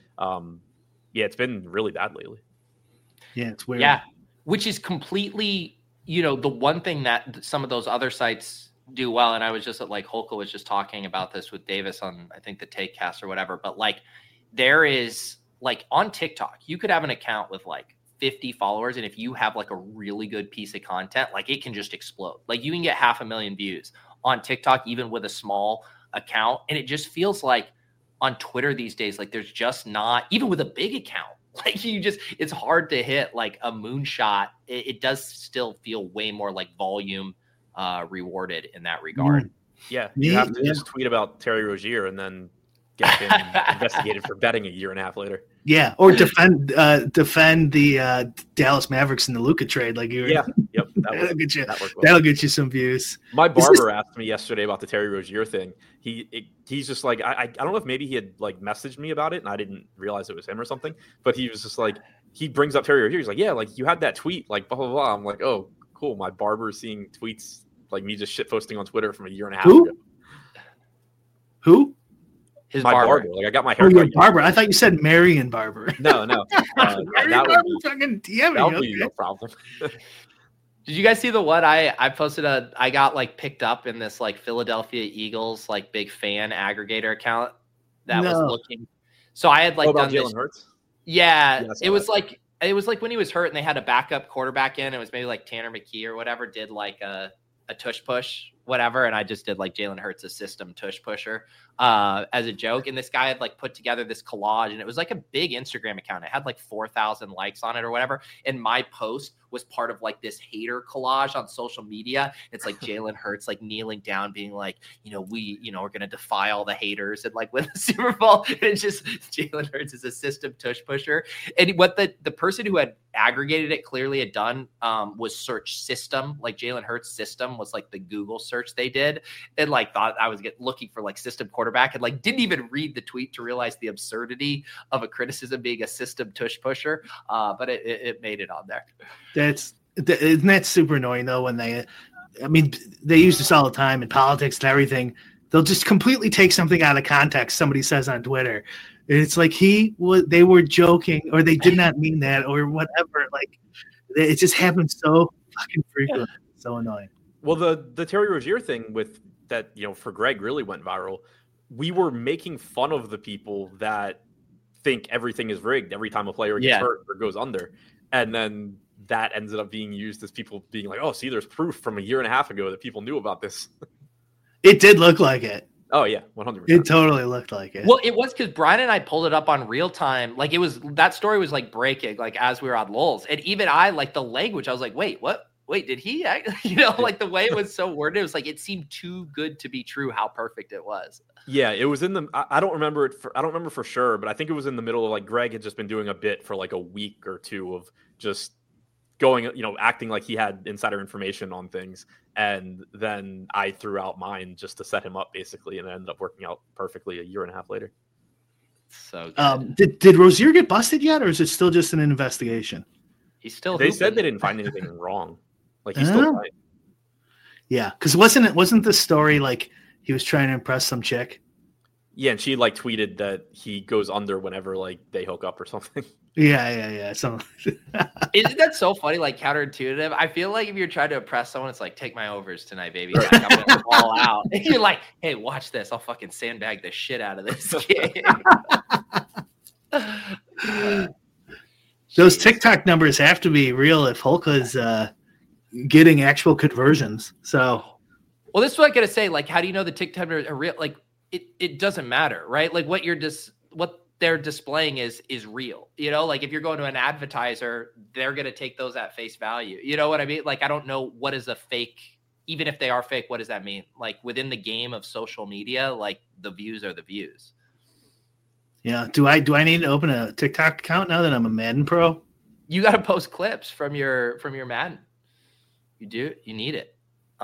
it's been really bad lately.
Yeah, it's weird.
Yeah, which is completely, the one thing that some of those other sites do well. And I was just like Holka was just talking about this with Davis on, I think the Takecast or whatever, but like there is like on TikTok, you could have an account with like 50 followers. And if you have like a really good piece of content, like it can just explode. Like you can get 500,000 views on TikTok, even with a small account. And it just feels like on Twitter these days, like there's just not, even with a big account, like it's hard to hit like a moonshot. It does still feel way more like volume rewarded in that regard.
Yeah, you have to just tweet about Terry Rozier and then get him investigated for betting a year and a half later.
Yeah, or defend the Dallas Mavericks in the Luka trade, like you were.
Yeah, yep,
that'll get you some views.
My barber asked me yesterday about the Terry Rozier thing. He's just like, I don't know if maybe he had like messaged me about it and I didn't realize it was him or something. But he was just like, he brings up Terry Rozier. He's like, yeah, like you had that tweet, like blah blah blah. I'm like, oh, cool. My barber's seeing tweets like me just shit posting on Twitter from a year and a half ago.
Who?
His
my
barber.
Like I got my hair cut.
Barber. I thought you said Marion Barber.
No.
Marion Barber fucking DM
that would be no problem.
Did you guys see the what I posted I got like picked up in this like Philadelphia Eagles like big fan aggregator account that was
No.
looking. So I had like
about
done this.
Jalen Hurts?
Yeah,
Yeah, I saw
it was
that.
like when he was hurt and they had a backup quarterback in. It was maybe like Tanner McKee or whatever did like a tush push, whatever, and I just did like Jalen Hurts' a system tush pusher as a joke. And this guy had like put together this collage, and it was like a big Instagram account. It had like 4,000 likes on it or whatever. And my post was part of like this hater collage on social media. It's like Jalen Hurts like kneeling down, being like, we're gonna defy all the haters and like win the Super Bowl. And it's just Jalen Hurts is a system tush pusher. And what the person who had aggregated it clearly had done was search system. Like Jalen Hurts system was like the Google search they did, and like thought I was looking for like system quarterback, and like didn't even read the tweet to realize the absurdity of a criticism being a system tush pusher. But it made it on there.
Isn't that super annoying though when they use this all the time in politics and everything. They'll just completely take something out of context somebody says on Twitter. It's like they were joking or they did not mean that or whatever. Like it just happens so fucking frequently. It's so annoying.
Well, the Terry Rozier thing with that, for Greg really went viral. We were making fun of the people that think everything is rigged every time a player gets hurt or goes under. And then that ended up being used as people being like, oh, see, there's proof from a year and a half ago that people knew about this.
It did look like it.
Oh, yeah, 100%.
It totally looked like it.
Well, it was because Brian and I pulled it up on real time. Like that story was like breaking, like as we were on Lulz. And even I, like the language, I was like, wait, what? Wait, did he? Like the way it was so worded, it was like it seemed too good to be true how perfect it was.
Yeah, it was in the. I don't remember it. I don't remember for sure, but I think it was in the middle of like Greg had just been doing a bit for like a week or two of just going, acting like he had insider information on things, and then I threw out mine just to set him up basically, and it ended up working out perfectly a year and a half later.
So good.
Did Rozier get busted yet, or is it still just an investigation?
He's still.
They
hooping.
said they didn't find anything wrong. Like he's still fine.
Yeah, because wasn't the story like he was trying to impress some chick?
Yeah, and she like tweeted that he goes under whenever like they hook up or something.
Yeah. So
Isn't that so funny? Like counterintuitive. I feel like if you're trying to impress someone, it's like take my overs tonight, baby. Like, I'm gonna go all out. And you're like, hey, watch this. I'll fucking sandbag the shit out of this game.
those TikTok numbers have to be real if Holka's getting actual conversions. So,
well, this is what I'm gonna say. Like, how do you know the TikTok numbers are real? Like, it doesn't matter, right? Like, what they're displaying is real. Like if you're going to an advertiser, they're gonna take those at face value. You know what I mean? Like, I don't know what is a fake. Even if they are fake, what does that mean? Like within the game of social media, like the views are the views.
yeah. Do I need to open a TikTok account now that I'm a Madden pro?
You got to post clips from your Madden. You do. You need it.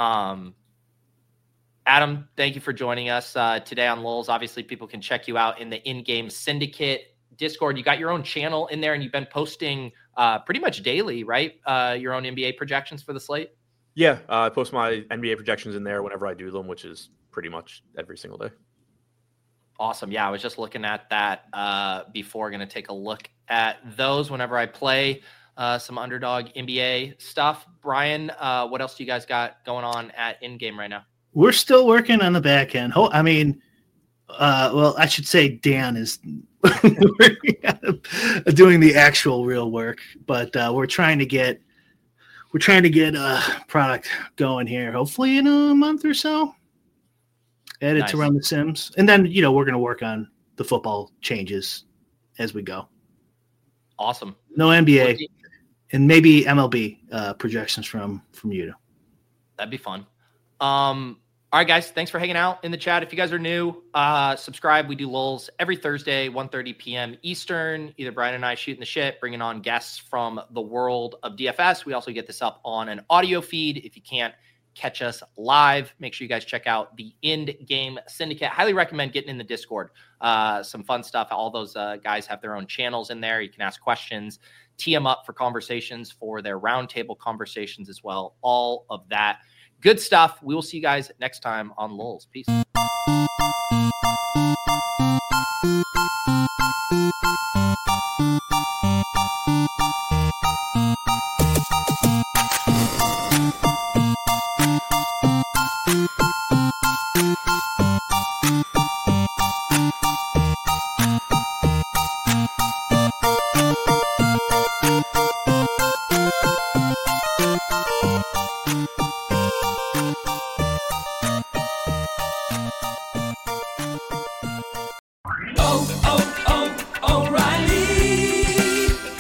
Adam, thank you for joining us today on Lulz. Obviously, people can check you out in the in-game syndicate Discord. You got your own channel in there, and you've been posting pretty much daily, right? Your own NBA projections for the slate.
Yeah, I post my NBA projections in there whenever I do them, which is pretty much every single day.
Awesome. Yeah, I was just looking at that before. Going to take a look at those whenever I play some underdog NBA stuff. Brian, what else do you guys got going on at in-game right now?
We're still working on the back end. I mean, I should say Dan is doing the actual real work, but we're trying to get a product going here, hopefully in a month or so. Add it to run the Sims, and then we're going to work on the football changes as we go.
Awesome.
No NBA, and maybe MLB projections from you.
That'd be fun. All right, guys, thanks for hanging out in the chat. If you guys are new, subscribe. We do Lulz every Thursday, 1:30 p.m. Eastern. Either Brian and I shooting the shit, bringing on guests from the world of DFS. We also get this up on an audio feed. If you can't catch us live, make sure you guys check out the End Game Syndicate. Highly recommend getting in the Discord. Some fun stuff. All those guys have their own channels in there. You can ask questions, tee them up for conversations for their roundtable conversations as well. All of that. Good stuff. We will see you guys next time on Lulz. Peace.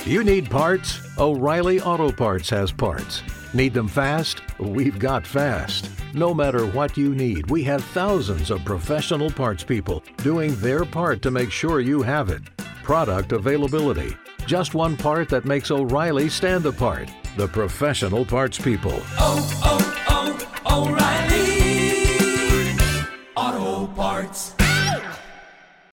You need parts? O'Reilly Auto Parts has parts. Need them fast? We've got fast. No matter what you need, we have thousands of professional parts people doing their part to make sure you have it. Product availability. Just one part that makes O'Reilly stand apart. The professional parts people.